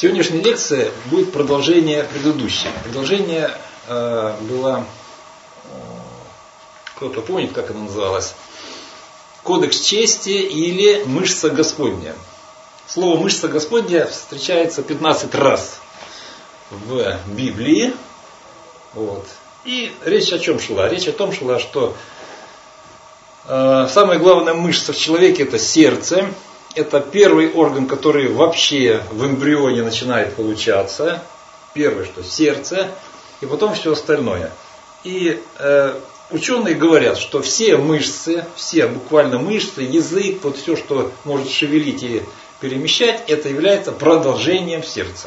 Сегодняшняя лекция будет продолжение предыдущей. Продолжение было, кто-то помнит, как она называлась? Кодекс чести или мышца Господня. Слово мышца Господня встречается 15 раз в Библии. Вот. И речь о чем шла? Речь о том шла, что самая главная мышца в человеке — это сердце. Это первый орган, который вообще в эмбрионе начинает получаться. Первое, что сердце, и потом все остальное. И ученые говорят, что все мышцы, все буквально мышцы, язык, вот все, что может шевелить и перемещать, это является продолжением сердца.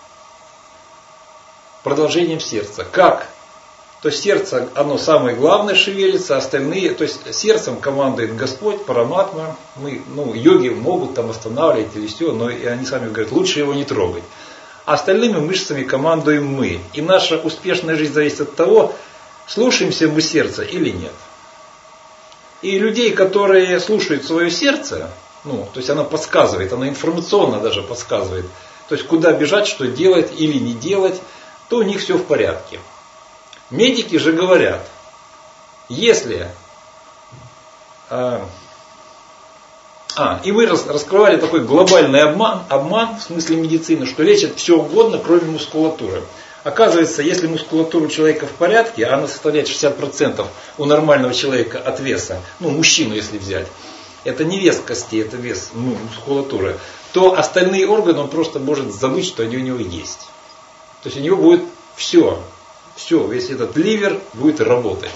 Продолжением сердца. Как? То есть сердце, оно самое главное шевелится, остальные, то есть сердцем командует Господь, Параматма. Йоги могут там останавливать или все, но и они сами говорят, лучше его не трогать. А остальными мышцами командуем мы. И наша успешная жизнь зависит от того, слушаемся мы сердце или нет. И людей, которые слушают свое сердце, то есть оно подсказывает, оно информационно даже подсказывает, то есть куда бежать, что делать или не делать, то у них все в порядке. Медики же говорят, если... И мы раскрывали такой глобальный обман в смысле медицины, что лечат все угодно, кроме мускулатуры. Оказывается, если мускулатура у человека в порядке, а она составляет 60% у нормального человека от веса, мужчину если взять, это не вес костей, это вес мускулатуры, то остальные органы он просто может забыть, что они у него есть. То есть у него будет все, весь этот ливер будет работать.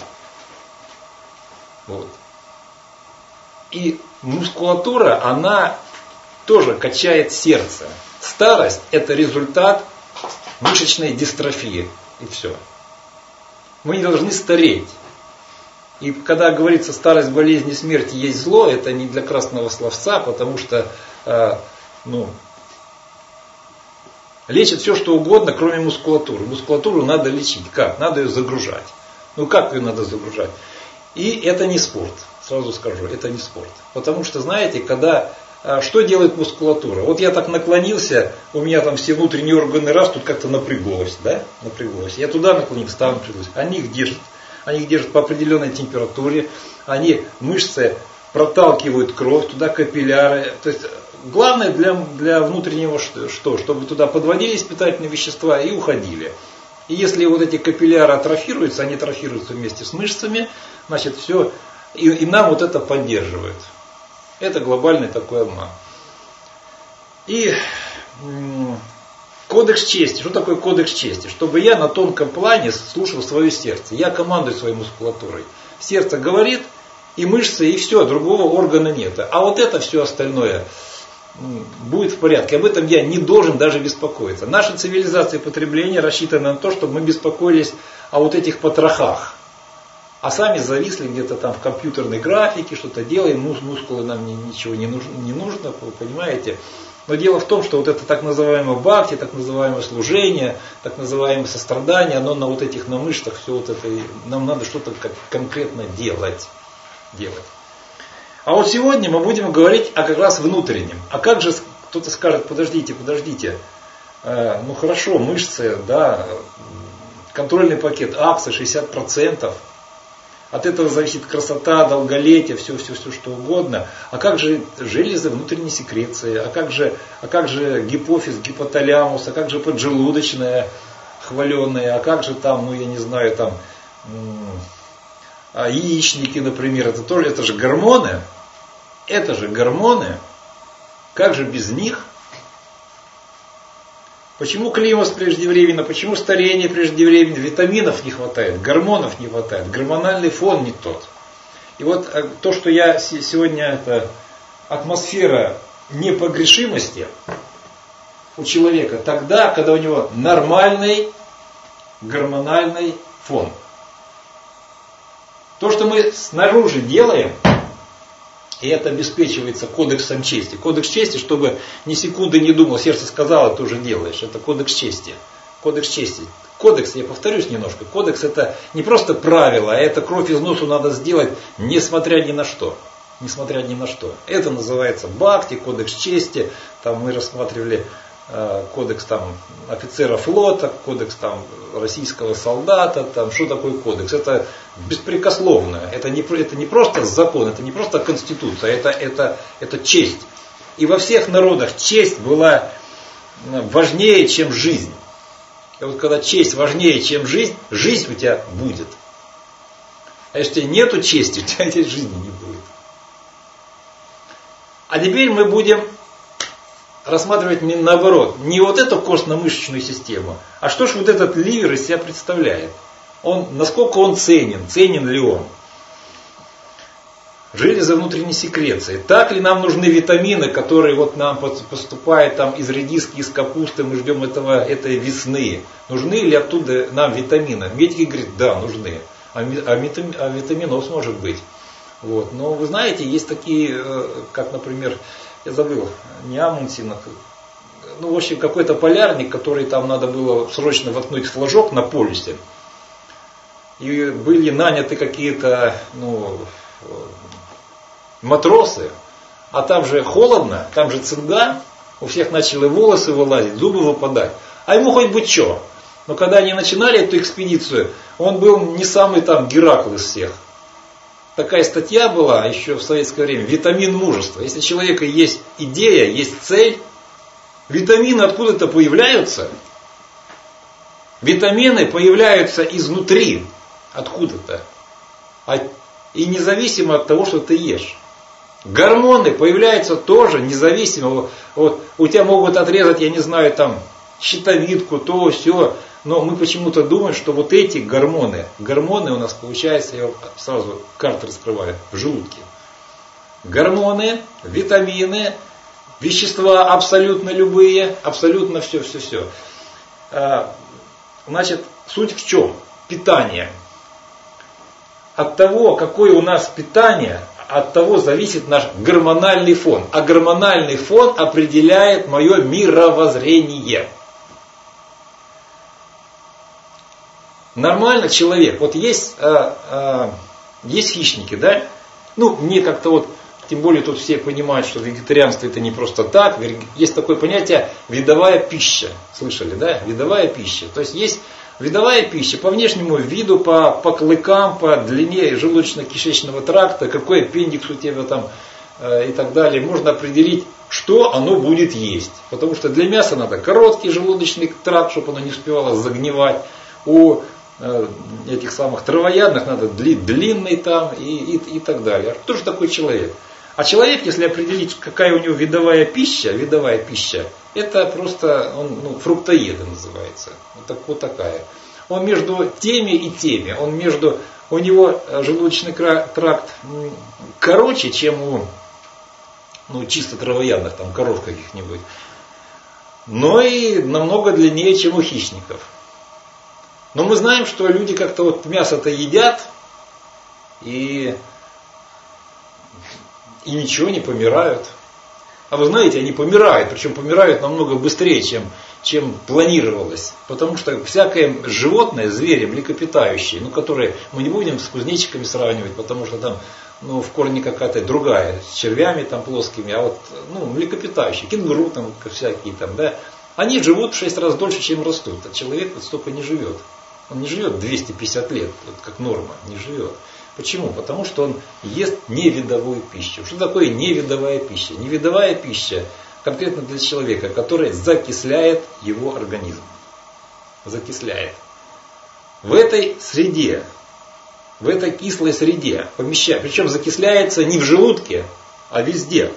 Вот. И мускулатура, она тоже качает сердце. Старость – это результат мышечной дистрофии. И все. Мы не должны стареть. И когда говорится старость, болезнь и смерть есть зло, это не для красного словца, потому что лечат все, что угодно, кроме мускулатуры. Мускулатуру надо лечить. Как? Надо ее загружать. Как ее надо загружать? И это не спорт. Сразу скажу, это не спорт. Потому что, знаете, что делает мускулатура? Вот я так наклонился, у меня там все внутренние органы тут как-то напряглось, да? Напряглось. Я туда наклонился, там напряглось. Они их держат по определенной температуре. Мышцы проталкивают кровь, туда капилляры. То есть главное для внутреннего что? Чтобы туда подводились питательные вещества и уходили. И если вот эти капилляры атрофируются, они атрофируются вместе с мышцами, значит все, и нам вот это поддерживает. Это глобальный такой обман. И кодекс чести. Что такое кодекс чести? Чтобы я на тонком плане слушал свое сердце. Я командую своей мускулатурой. Сердце говорит, и мышцы, и все, другого органа нет. А вот это все остальное будет в порядке. Об этом я не должен даже беспокоиться. Наша цивилизация потребления рассчитана на то, чтобы мы беспокоились о вот этих потрохах. А сами зависли где-то там в компьютерной графике, что-то делаем, мускулы нам ничего не нужно, вы понимаете. Но дело в том, что вот это так называемое бхакти, так называемое служение, так называемое сострадание, оно на вот этих, на мышцах, все вот это, нам надо что-то конкретно делать. А вот сегодня мы будем говорить о как раз внутреннем. А как же, кто-то скажет, подождите, хорошо, мышцы, да, контрольный пакет акций 60%, от этого зависит красота, долголетие, все, что угодно. А как же железы внутренней секреции, а как же гипофиз, гипоталямус, а как же поджелудочная хваленая, а как же там, яичники, например, это же гормоны. Это же гормоны. Как же без них? Почему климакс преждевременно, почему старение преждевременно, витаминов не хватает, гормонов не хватает, гормональный фон не тот. И вот то, что я сегодня, это атмосфера непогрешимости у человека тогда, когда у него нормальный гормональный фон. То, что мы снаружи делаем, и это обеспечивается кодексом чести. Кодекс чести, чтобы ни секунды не думал, сердце сказало, ты уже делаешь. Это кодекс чести. Кодекс чести. Кодекс, я повторюсь немножко, кодекс это не просто правило, а это кровь из носу надо сделать, несмотря ни на что. Несмотря ни на что. Это называется бхакти, кодекс чести. Там мы рассматривали кодекс там офицера флота, кодекс там российского солдата, там что такое кодекс? Это беспрекословно, это не просто закон, это не просто конституция, это честь. И во всех народах честь была важнее, чем жизнь. И вот когда честь важнее, чем жизнь, жизнь у тебя будет. А если у тебя нету чести, у тебя этой жизни не будет. А теперь мы будем рассматривать наоборот, не вот эту костно-мышечную систему, а что ж вот этот ливер из себя представляет. Насколько он ценен ли он. Железо внутренней секреции. Так ли нам нужны витамины, которые вот нам поступают там из редиски, из капусты, мы ждем этой весны. Нужны ли оттуда нам витамины? Медики говорят, да, нужны. А витаминоз может быть. Вот. Но вы знаете, есть такие, как, например, я забыл, не Амундсен, в общем, какой-то полярник, который там надо было срочно воткнуть флажок на полюсе. И были наняты какие-то, матросы, а там же холодно, там же цинга, у всех начали волосы вылазить, зубы выпадать. А ему хоть бы что. Но когда они начинали эту экспедицию, он был не самый там Геракл из всех. Такая статья была еще в советское время. Витамин мужества. Если у человека есть идея, есть цель, витамины откуда-то появляются. Витамины появляются изнутри, откуда-то. И независимо от того, что ты ешь. Гормоны появляются тоже независимо. Вот у тебя могут отрезать, я не знаю, там щитовидку, то, все. Но мы почему-то думаем, что вот эти гормоны у нас получается, я сразу карты раскрываю, в желудке. Гормоны, витамины, вещества абсолютно любые, абсолютно все. Значит, суть в чем? Питание. От того, какое у нас питание, от того зависит наш гормональный фон. А гормональный фон определяет мое мировоззрение. Нормально человек, вот есть хищники, да? Мне как-то вот, тем более тут все понимают, что вегетарианство это не просто так. Есть такое понятие видовая пища. Слышали, да? Видовая пища. То есть видовая пища по внешнему виду, по клыкам, по длине желудочно-кишечного тракта, какой аппендикс у тебя там и так далее. Можно определить, что оно будет есть. Потому что для мяса надо короткий желудочный тракт, чтобы оно не успевало загнивать. У этих самых травоядных надо длинный там и так далее. Кто же такой человек? А человек, если определить, какая у него видовая пища, это просто он, фруктоеды называется. Вот такая. Он между теми и теми. У него желудочный тракт короче, чем у чисто травоядных, там коров каких-нибудь. Но и намного длиннее, чем у хищников. Но мы знаем, что люди как-то вот мясо-то едят и ничего не помирают. А вы знаете, они помирают, причем помирают намного быстрее, чем планировалось. Потому что всякое животное, звери, млекопитающие, которые мы не будем с кузнечиками сравнивать, потому что там в корне какая-то другая, с червями там плоскими, а вот млекопитающие, кенгуру там всякие там, да, они живут в 6 раз дольше, чем растут. А человек вот столько не живет. Он не живет 250 лет, вот как норма, не живет. Почему? Потому что он ест невидовую пищу. Что такое невидовая пища? Невидовая пища конкретно для человека, которая закисляет его организм. Закисляет. В этой среде, в этой кислой среде помещает. Причем закисляется не в желудке, а везде.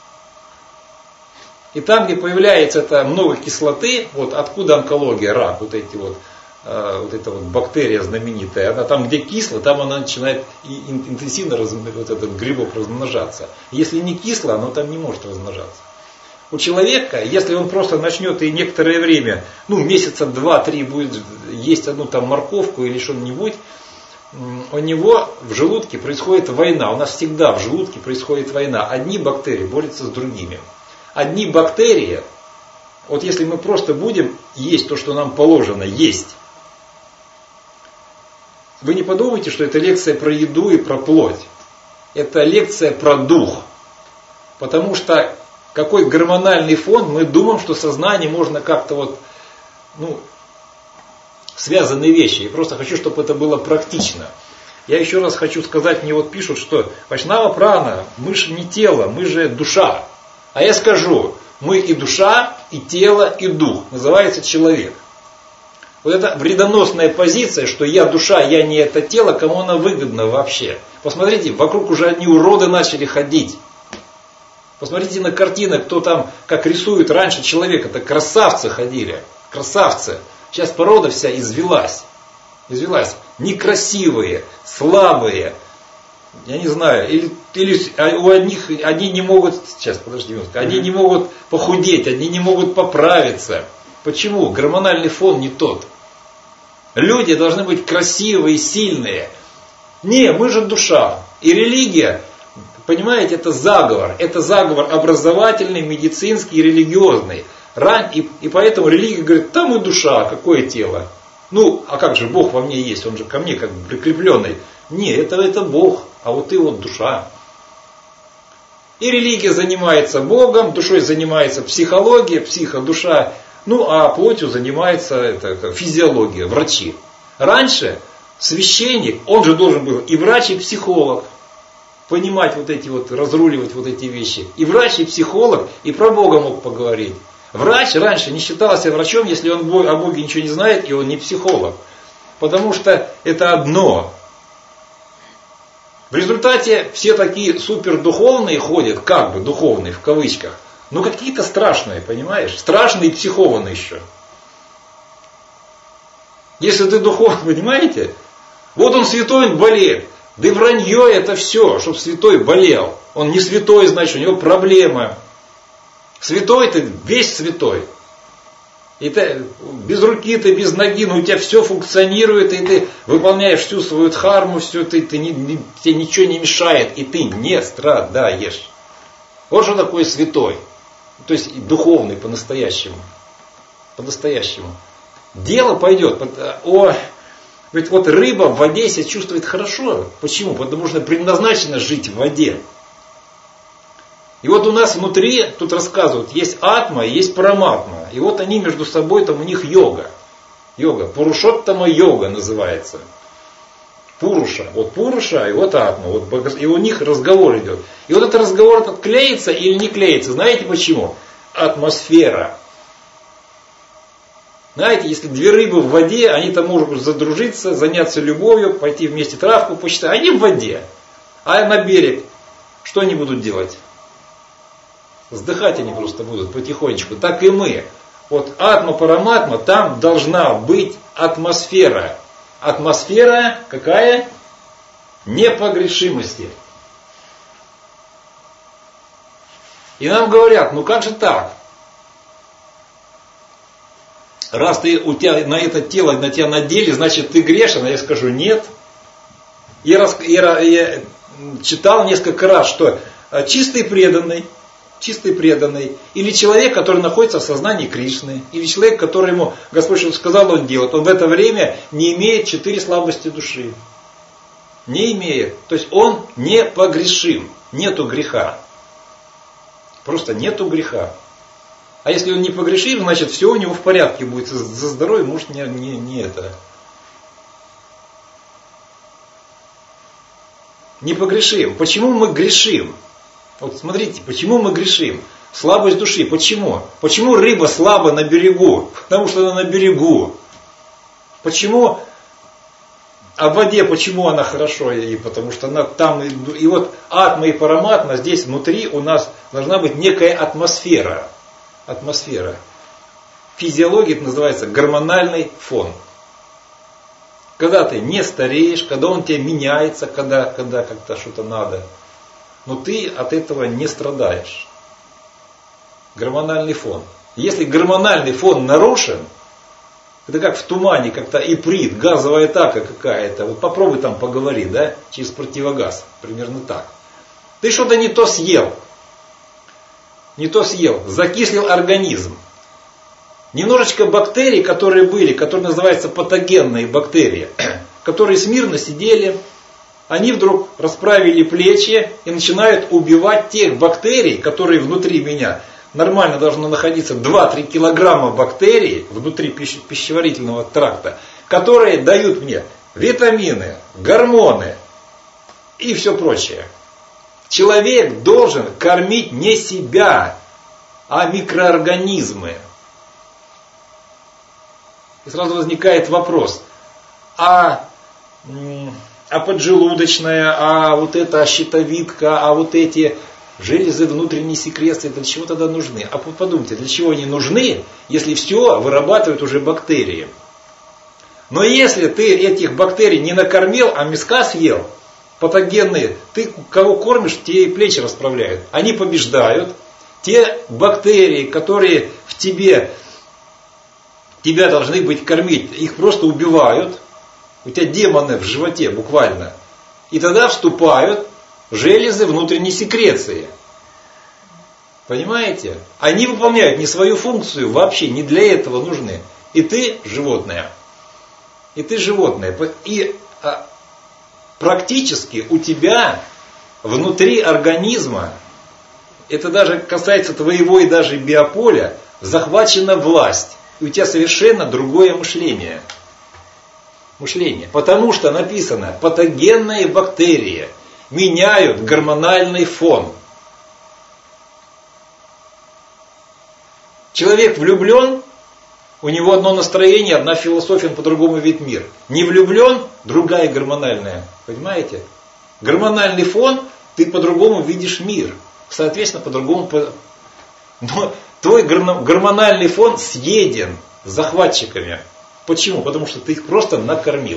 И там, где появляется это много кислоты, вот откуда онкология, рак, вот эта бактерия знаменитая, она там, где кисло, там она начинает интенсивно вот этот грибок размножаться. Если не кисло, оно там не может размножаться. У человека, если он просто начнет и некоторое время, месяца 2-3 будет есть одну там морковку или что-нибудь, у него в желудке происходит война. У нас всегда в желудке происходит война. Одни бактерии борются с другими. Одни бактерии, вот если мы просто будем есть то, что нам положено есть, вы не подумайте, что это лекция про еду и про плоть. Это лекция про дух. Потому что какой гормональный фон, мы думаем, что сознание можно как-то вот, связанные вещи. Я просто хочу, чтобы это было практично. Я еще раз хочу сказать, мне вот пишут, что Вайшнава Прана, мы же не тело, мы же душа. А я скажу, мы и душа, и тело, и дух. Называется человек. Вот эта вредоносная позиция, что я душа, я не это тело, кому она выгодна вообще? Посмотрите, вокруг уже одни уроды начали ходить. Посмотрите на картины, кто там, как рисует раньше человека, это красавцы ходили, красавцы. Сейчас порода вся извелась. Некрасивые, слабые, я не знаю, или у одних, одни не могут, сейчас, подожди минутку, одни не могут похудеть, одни не могут поправиться. Почему? Гормональный фон не тот. Люди должны быть красивые, сильные. Не, мы же душа. И религия, понимаете, это заговор образовательный, медицинский, религиозный. И поэтому религия говорит, там и душа, какое тело. А как же, Бог во мне есть, он же ко мне как бы прикрепленный. Не, это Бог, а вот ты вот душа. И религия занимается Богом, душой занимается психология, психодуша, а плотью занимается физиология, врачи. Раньше священник, он же должен был и врач, и психолог, понимать разруливать вот эти вещи. И врач, и психолог, и про Бога мог поговорить. Врач раньше не считался врачом, если он о Боге ничего не знает, и он не психолог. Потому что это одно. В результате все такие супердуховные ходят, как бы духовные в кавычках, какие-то страшные, понимаешь? Страшные и психованные еще. Если ты духовный, понимаете? Вот он святой, он болеет. Да и вранье это все, чтобы святой болел. Он не святой, значит, у него проблемы. Святой ты, весь святой. И ты без руки, ты без ноги, у тебя все функционирует, и ты выполняешь всю свою дхарму, тебе ничего не мешает, и ты не страдаешь. Вот что такое святой. То есть духовный по-настоящему. По-настоящему. Дело пойдет. Ведь вот рыба в воде себя чувствует хорошо. Почему? Потому что предназначена жить в воде. И вот у нас внутри, тут рассказывают, есть атма и есть параматма. И вот они между собой, там у них йога. Йога. Пурушоттама йога называется. Пуруша. Вот Пуруша и вот атма. И у них разговор идет. И вот этот разговор этот клеится или не клеится. Знаете почему? Атмосфера. Знаете, если две рыбы в воде, они там могут задружиться, заняться любовью, пойти вместе травку посчитать. Они в воде. А на берег что они будут делать? Вздыхать они просто будут потихонечку. Так и мы. Вот атма, параматма, там должна быть атмосфера. Атмосфера какая? Непогрешимости. И нам говорят, как же так? Раз у тебя на это тело, на тебя надели, значит ты грешен. А я скажу, нет. Я читал несколько раз, что чистый преданный, или человек, который находится в сознании Кришны, или человек, которому Господь что-то сказал, он делает, он в это время не имеет 4 слабости души. Не имеет. То есть он непогрешим. Нету греха. Просто нету греха. А если он не погрешим, значит все у него в порядке будет. За здоровье может не это. Не погрешим. Почему мы грешим? Вот смотрите, почему мы грешим? Слабость души. Почему? Почему рыба слаба на берегу? Потому что она на берегу. Почему? А в воде почему она хорошо? И потому что она там. И вот атма и параматма, здесь внутри у нас должна быть некая атмосфера. Атмосфера. Физиология это называется гормональный фон. Когда ты не стареешь, когда он тебе меняется, когда как-то что-то надо. Но ты от этого не страдаешь. Гормональный фон. Если гормональный фон нарушен, это как в тумане, как-то иприт, газовая атака какая-то. Вот попробуй там поговори, да, через противогаз. Примерно так. Ты что-то не то съел. Закислил организм. Немножечко бактерий, которые были, которые называются патогенные бактерии, которые смирно сидели, они вдруг расправили плечи и начинают убивать тех бактерий, которые внутри меня. Нормально должно находиться 2-3 килограмма бактерий внутри пищеварительного тракта, которые дают мне витамины, гормоны и все прочее. Человек должен кормить не себя, а микроорганизмы. И сразу возникает вопрос, а поджелудочная, а вот эта щитовидка, а вот эти железы внутренней секреции, для чего тогда нужны? А подумайте, для чего они нужны, если все вырабатывают уже бактерии? Но если ты этих бактерий не накормил, а мяска съел, патогенные, ты кого кормишь, те и плечи расправляют. Они побеждают. Те бактерии, которые в тебя должны быть кормить, их просто убивают. У тебя демоны в животе буквально. И тогда вступают железы внутренней секреции. Понимаете? Они выполняют не свою функцию, вообще не для этого нужны. И ты животное. И ты животное. И практически у тебя внутри организма, это даже касается твоего и даже биополя, захвачена власть. И у тебя совершенно другое мышление. Потому что написано, патогенные бактерии меняют гормональный фон. Человек влюблен, у него одно настроение, одна философия, он по-другому видит мир. Не влюблен, другая гормональная. Понимаете? Гормональный фон, ты по-другому видишь мир. Соответственно, по-другому. Но твой гормональный фон съеден захватчиками. Почему? Потому что ты их просто накормил.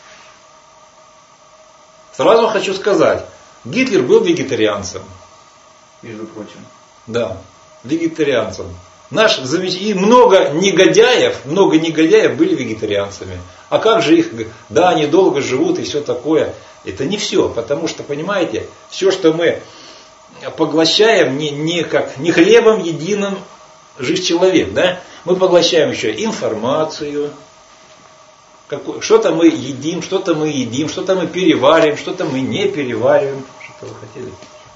Сразу хочу сказать, Гитлер был вегетарианцем. Между прочим. Да, вегетарианцем. И много негодяев были вегетарианцами. А как же их, да, они долго живут и все такое. Это не все, потому что, понимаете, все, что мы поглощаем, не хлебом единым жив человек, да? Мы поглощаем еще информацию, что-то мы едим, что-то мы перевариваем, что-то мы не перевариваем. Что-то вы хотели?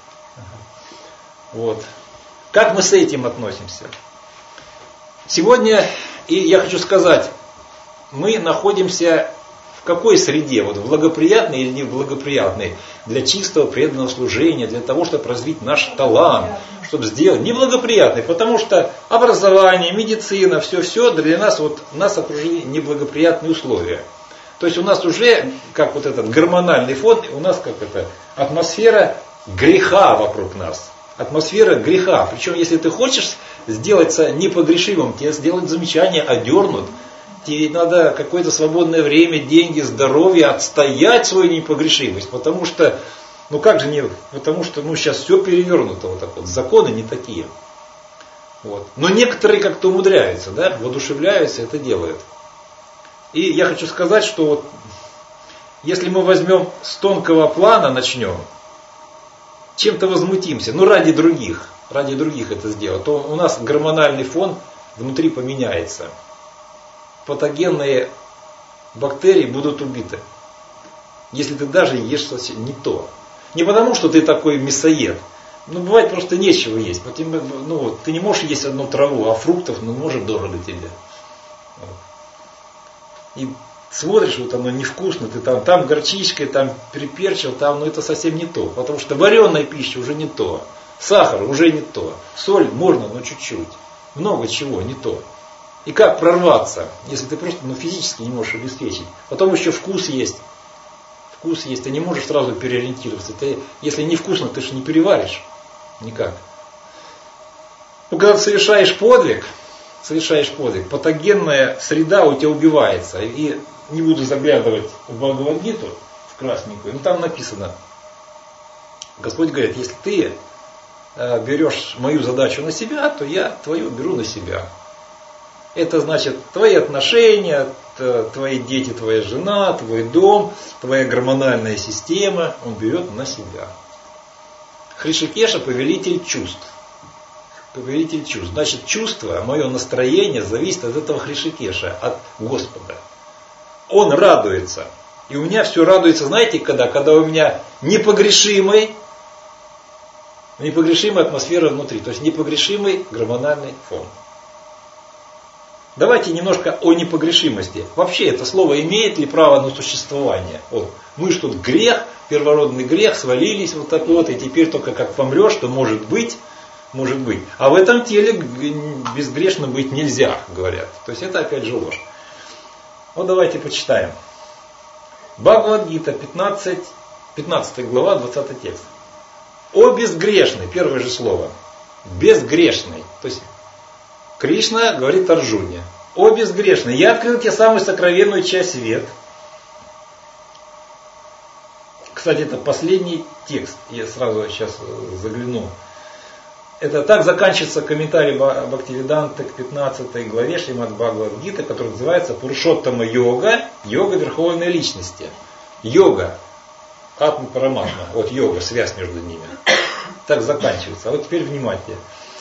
Вот. Как мы с этим относимся? Сегодня, и я хочу сказать, мы находимся в какой среде? Вот в благоприятной или не в благоприятной? Для чистого преданного служения, для того, чтобы развить наш талант, чтобы сделать неблагоприятный, потому что образование, медицина, все для нас, нас окружили неблагоприятные условия. То есть у нас уже, как вот этот гормональный фон, у нас как это, атмосфера греха вокруг нас. Атмосфера греха. Причем, если ты хочешь сделаться непогрешимым, тебе сделать замечание, одернут. Тебе надо какое-то свободное время, деньги, здоровье, отстоять свою непогрешимость. Потому что, сейчас все перевернуто вот так вот. Законы не такие. Вот. Но некоторые как-то умудряются, да, воодушевляются, это делают. И я хочу сказать, что если мы возьмем с тонкого плана, начнем, чем-то возмутимся, ради других это сделать, то у нас гормональный фон внутри поменяется. Патогенные бактерии будут убиты. Если ты даже ешь совсем не то. Не потому, что ты такой мясоед. Бывает просто нечего есть. Ты не можешь есть одну траву, а фруктов, может, дорого тебе. И смотришь, оно невкусно, ты там горчичкой, там переперчил, это совсем не то. Потому что вареная пища уже не то. Сахар уже не то. Соль можно, но чуть-чуть. Много чего не то. И как прорваться, если ты просто физически не можешь обеспечить. Потом еще вкус есть. Ты не можешь сразу переориентироваться. Если невкусно, ты же не переваришь. Никак. Когда ты совершаешь подвиг, патогенная среда у тебя убивается. И не буду заглядывать в Бхагавад-гиту, в красненькую, там написано, Господь говорит, если ты берешь мою задачу на себя, то я твою беру на себя. Это значит твои отношения, твои дети, твоя жена, твой дом, твоя гормональная система, он берет на себя. Хришикеша повелитель чувств. Значит, чувство, мое настроение зависит от этого Хришикеша, от Господа. Он радуется. И у меня все радуется, знаете, когда у меня непогрешимая атмосфера внутри, то есть непогрешимый гормональный фон. Давайте немножко о непогрешимости. Вообще это слово имеет ли право на существование? Вот. Мы ж тут грех, первородный грех, свалились вот так вот, и теперь только как помрешь, что может быть. А в этом теле безгрешно быть нельзя, говорят. То есть это опять же ложь. Вот давайте почитаем. Бхагавад-гита, 15 глава, 20 текст. О безгрешный, первое же слово. Безгрешный. То есть Кришна говорит Арджуне. О безгрешный, я открыл тебе самую сокровенную часть свет. Кстати, это последний текст. Я сразу сейчас загляну. Это так заканчивается комментарий Бхактивиданты к 15 главе Шримад Бхагавад-гиты, который называется Пурушоттама йога, йога Верховной Личности. Йога, Атма Параматма, вот йога, связь между ними. Так заканчивается. А вот теперь внимание.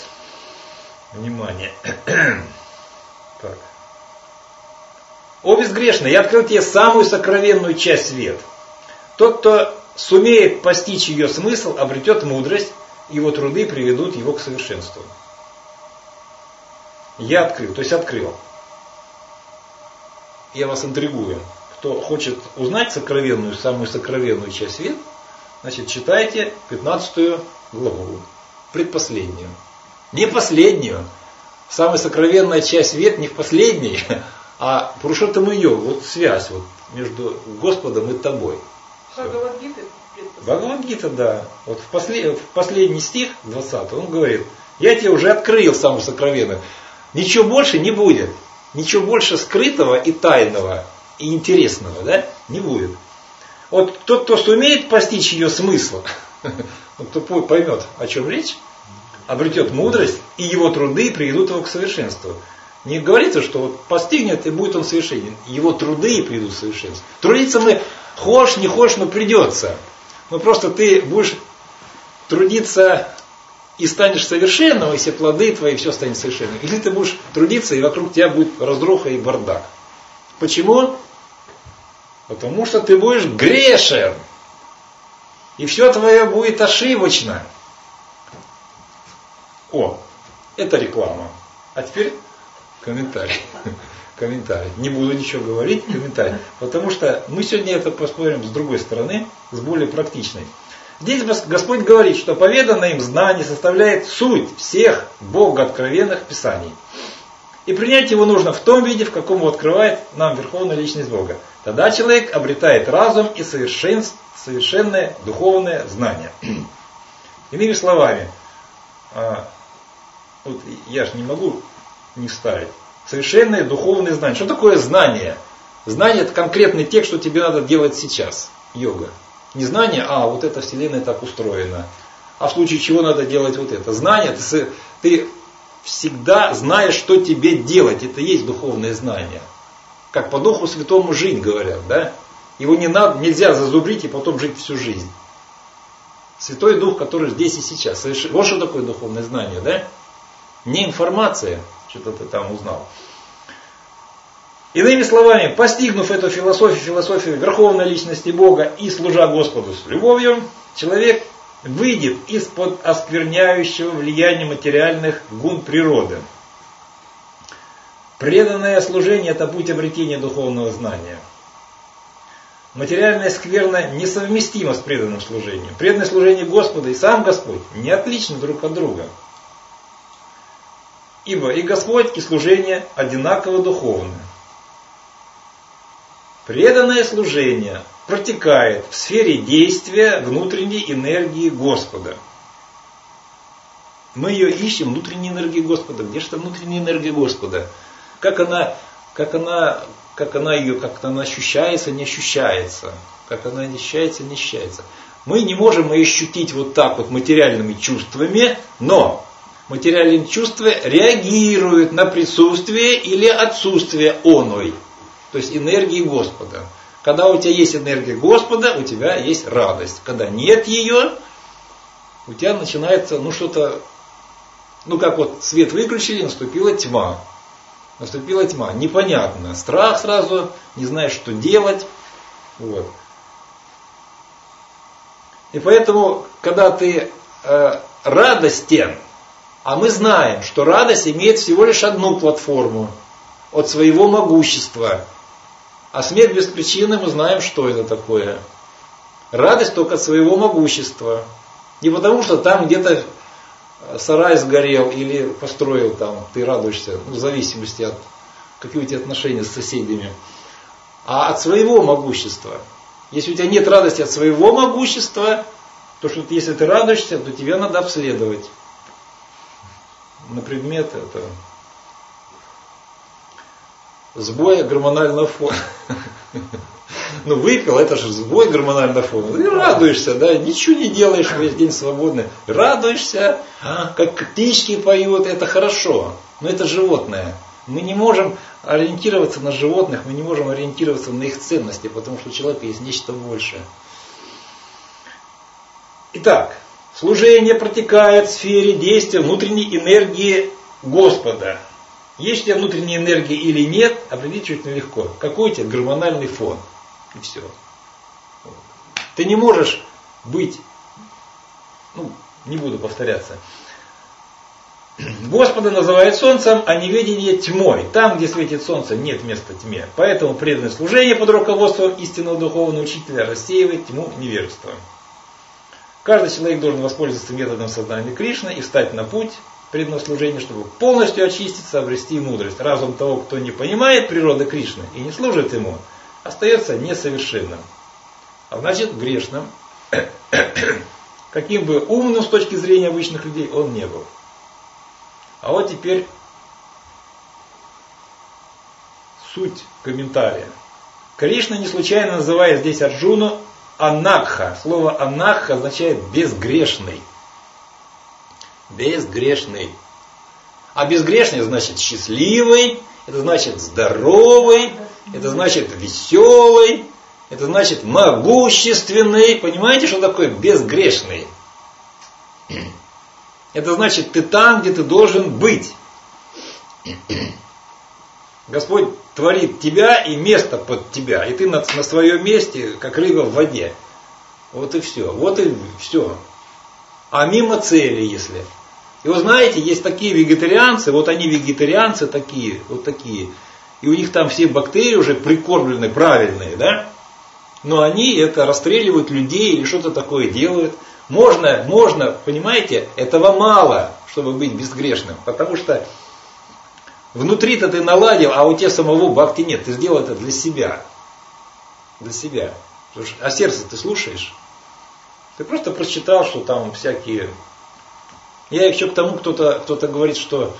Так. О безгрешный, я открыл тебе самую сокровенную часть свет. Тот, кто сумеет постичь ее смысл, обретет мудрость, его труды приведут его к совершенству. Я открыл, то есть открыл. Я вас интригую. Кто хочет узнать сокровенную, самую сокровенную часть свет, значит читайте 15 главу, предпоследнюю. Не последнюю. Самая сокровенная часть свет не в последней, а Пурушоттама йога, вот связь вот между Господом и тобой. Бхагавад-гита, да. Вот в последний стих, 20, он говорит, я тебе уже открыл самую сокровенную. Ничего больше не будет. Ничего больше скрытого и тайного, и интересного, да, не будет. Вот тот, кто сумеет постичь ее смысл, кто поймет, о чем речь, обретет мудрость, и его труды приведут его к совершенству. Не говорится, что вот постигнет, и будет он совершенен. Его труды приведут к совершенству. Трудиться мы хочешь, не хочешь, но придется. Но просто ты будешь трудиться и станешь совершенным, и все плоды твои, все станет совершенным. Или ты будешь трудиться, и вокруг тебя будет разруха и бардак. Почему? Потому что ты будешь грешен. И все твое будет ошибочно. О, это реклама. А теперь комментарий. Комментарий. Не буду ничего говорить, комментарий. Потому что мы сегодня это посмотрим с другой стороны, с более практичной. Здесь Господь говорит, что поведанное им знание составляет суть всех богооткровенных писаний. И принять его нужно в том виде, в каком его открывает нам Верховная Личность Бога. Тогда человек обретает разум и совершенное духовное знание. Иными словами, вот я же не могу не вставить. Совершенное духовное знание. Что такое знание? Знание это конкретный текст, что тебе надо делать сейчас. Йога. Не знание, вот эта вселенная так устроена. А в случае чего надо делать вот это. Знание, ты всегда знаешь, что тебе делать. Это и есть духовное знание. Как по Духу Святому жить, говорят, да? Его нельзя зазубрить и потом жить всю жизнь. Святой Дух, который здесь и сейчас. Вот что такое духовное знание, да? Не информация, что-то ты там узнал. Иными словами, постигнув эту философию Верховной Личности Бога и служа Господу с любовью, человек выйдет из-под оскверняющего влияния материальных гун природы. Преданное служение – это путь обретения духовного знания. Материальная скверна несовместима с преданным служением. Преданное служение Господа и сам Господь не отличны друг от друга. Ибо и Господь, и служение одинаково духовны. Преданное служение протекает в сфере действия внутренней энергии Господа. Мы ее ищем, внутренней энергии Господа. Где же там внутренняя энергия Господа? Как она ощущается, не ощущается. Как она ощущается, не ощущается. Мы не можем ее ощутить вот так вот материальными чувствами, но материальные чувства реагируют на присутствие или отсутствие оной. То есть энергии Господа. Когда у тебя есть энергия Господа, у тебя есть радость. Когда нет ее, у тебя начинается что-то, как вот свет выключили, наступила тьма. Наступила тьма. Непонятно. Страх сразу, не знаешь, что делать. Вот. И поэтому, когда ты радостен, а мы знаем, что радость имеет всего лишь одну платформу от своего могущества. А смех без причины мы знаем, что это такое. Радость только от своего могущества. Не потому, что там где-то сарай сгорел или построил там, ты радуешься, в зависимости от какие у тебя отношения с соседями, а от своего могущества. Если у тебя нет радости от своего могущества, то что если ты радуешься, то тебе надо обследовать на предмет этого сбоя гормонального фона. Ну, выпил, это же сбой гормонального фона. Ты радуешься, да, ничего не делаешь, весь день свободный. Радуешься, как птички поют, это хорошо. Но это животное. Мы не можем ориентироваться на животных, мы не можем ориентироваться на их ценности, потому что у человека есть нечто большее. Итак, служение протекает в сфере действия внутренней энергии Господа. Есть у тебя внутренняя энергия или нет, определить очень легко. Какой у тебя гормональный фон. И все. Ты не можешь быть, не буду повторяться. Господа называют солнцем, а неведение тьмой. Там, где светит солнце, нет места тьме. Поэтому преданное служение под руководством истинного духовного учителя рассеивает тьму невежества. Каждый человек должен воспользоваться методом сознания Кришны и встать на путь преданного служения, чтобы полностью очиститься, обрести мудрость. Разум того, кто не понимает природы Кришны и не служит ему, остается несовершенным. А значит грешным. Каким бы умным с точки зрения обычных людей он не был. А вот теперь суть комментария. Кришна не случайно называет здесь Арджуну Анакха. Слово Анакха означает безгрешный. Безгрешный. А безгрешный значит счастливый, это значит здоровый, это значит веселый, это значит могущественный. Понимаете, что такое безгрешный? Это значит, ты там, где ты должен быть. Господь творит тебя и место под тебя. И ты на своем месте, как рыба в воде. Вот и все. Вот и все. А мимо цели, если. И вы знаете, есть такие вегетарианцы, вот они вегетарианцы такие, вот такие. И у них там все бактерии уже прикормлены, правильные, да? Но они это расстреливают людей или что-то такое делают. Можно, понимаете, этого мало, чтобы быть безгрешным. Потому что внутри-то ты наладил, а у тебя самого бхакти нет. Ты сделал это для себя. Для себя. А сердце ты слушаешь? Ты просто прочитал, что там всякие... Я еще к тому, кто-то говорит, что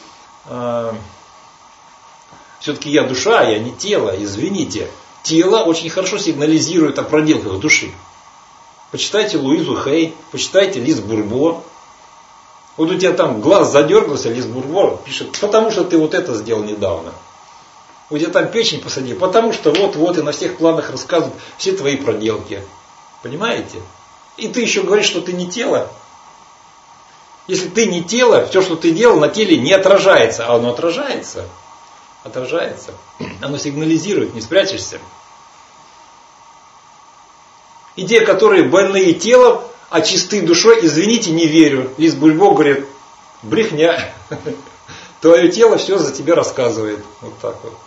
все-таки я душа, я не тело, извините. Тело очень хорошо сигнализирует о проделках души. Почитайте Луизу Хей, почитайте Лиз Бурбо. Вот у тебя там глаз задергался, Лиз Бурбо пишет, потому что ты вот это сделал недавно. У тебя там печень посадил, потому что вот и на всех планах рассказывают все твои проделки. Понимаете? И ты еще говоришь, что ты не тело. Если ты не тело, все, что ты делал, на теле не отражается. А оно отражается. Отражается. Оно сигнализирует, не спрячешься. И те, которые больные телом, а чисты душой, извините, не верю. Лиз Бульбо говорит, брехня. Твое тело все за тебя рассказывает. Вот так вот.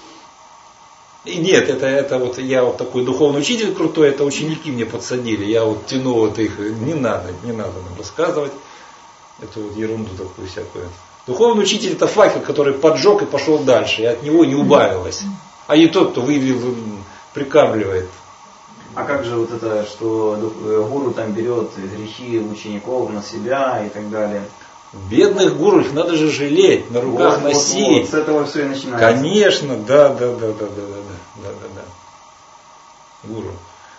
И нет, это вот я вот такой духовный учитель крутой, это ученики мне подсадили. Я вот тяну вот их, не надо нам рассказывать. Это вот ерунду такую всякую. Духовный учитель это факел, который поджег и пошел дальше, и от него не убавилось. А не тот, кто прикармливает. А как же вот это, что гуру там берет грехи учеников на себя и так далее? Бедных гуру, их надо же жалеть, на руках носить. Вот, с этого все и начинается. Конечно, да. Гуру.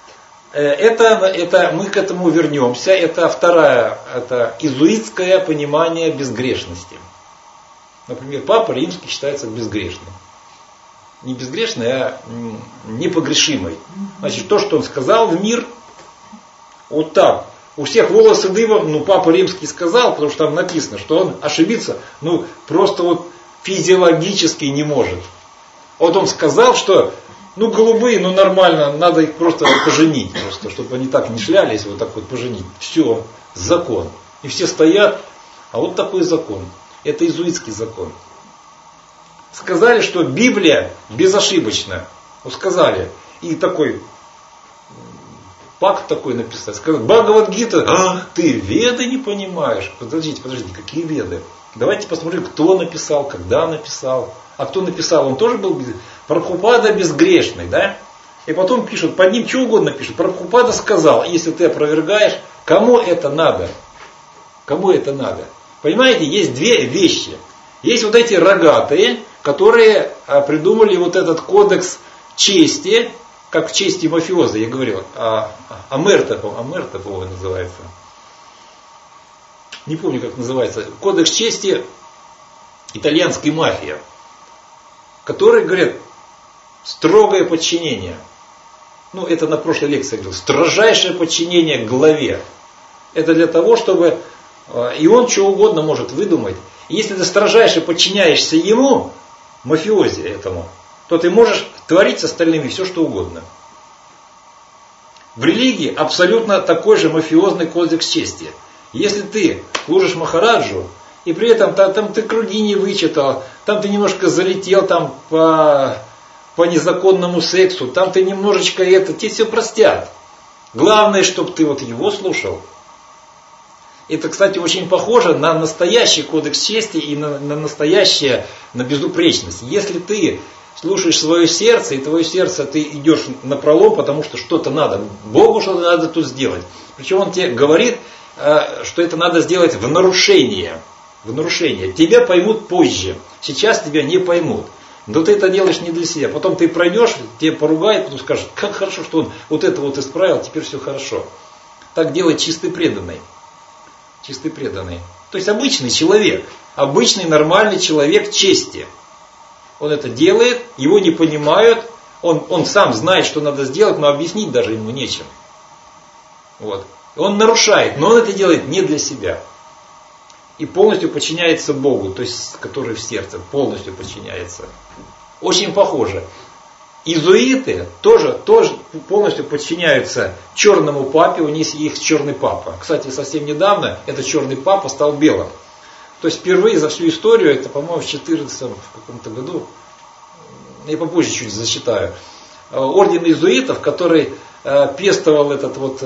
Это мы к этому вернемся. Это второе, это иезуитское понимание безгрешности. Например, Папа Римский считается безгрешным. Не безгрешный, а непогрешимый. Значит, то, что он сказал в мир, вот так. У всех волосы дыбом, Папа Римский сказал, потому что там написано, что он ошибиться, просто вот физиологически не может. Вот он сказал, что Ну, голубые, ну нормально, надо их просто поженить, просто, чтобы они так не шлялись, вот так вот поженить. Все, закон. И все стоят, а вот такой закон. Это иезуитский закон. Сказали, что Библия безошибочна. Вот сказали. И такой пакт такой написал. Сказал, Бхагавад-гита, ах ты, Веды не понимаешь. Подождите, какие Веды? Давайте посмотрим, кто написал, когда написал. А кто написал, он тоже был Прабхупада безгрешный, да? И потом пишут, под ним что угодно пишут. Прабхупада сказал, если ты опровергаешь, кому это надо? Кому это надо? Понимаете, есть две вещи. Есть вот эти рогатые, которые придумали вот этот кодекс чести, как в чести мафиоза, я говорил, Омерта, по-моему, называется. Не помню, как называется. Кодекс чести итальянской мафии, который говорит, строгое подчинение. Ну, это на прошлой лекции я говорил. Строжайшее подчинение главе. Это для того, чтобы... И он что угодно может выдумать. И если ты строжайше подчиняешься ему, мафиози этому, то ты можешь творить с остальными все, что угодно. В религии абсолютно такой же мафиозный кодекс чести. Если ты служишь Махараджу, и при этом там ты круги не вычитал, там ты немножко залетел там по незаконному сексу, там ты немножечко тебе все простят. Главное, чтобы ты вот его слушал. Это, кстати, очень похоже на настоящий кодекс чести и на безупречность. Если ты слушаешь свое сердце, и твое сердце ты идешь напролом, потому что что-то надо, Богу что-то надо тут сделать. Причем он тебе говорит, что это надо сделать в нарушение. В нарушение. Тебя поймут позже. Сейчас тебя не поймут. Но ты это делаешь не для себя. Потом ты пройдешь, тебе поругают, потом скажешь, как хорошо, что он вот это вот исправил, теперь все хорошо. Так делает чистый преданный. Чистый преданный. То есть обычный человек. Обычный нормальный человек чести. Он это делает, его не понимают, он сам знает, что надо сделать, но объяснить даже ему нечем. Вот. Он нарушает, но он это делает не для себя. И полностью подчиняется Богу, то есть, который в сердце, полностью подчиняется. Очень похоже. Иезуиты тоже полностью подчиняются черному папе, у них есть черный папа. Кстати, совсем недавно этот черный папа стал белым. То есть впервые за всю историю, это, по-моему, в 14 каком-то году, я попозже чуть засчитаю, орден иезуитов, который пестовал этот вот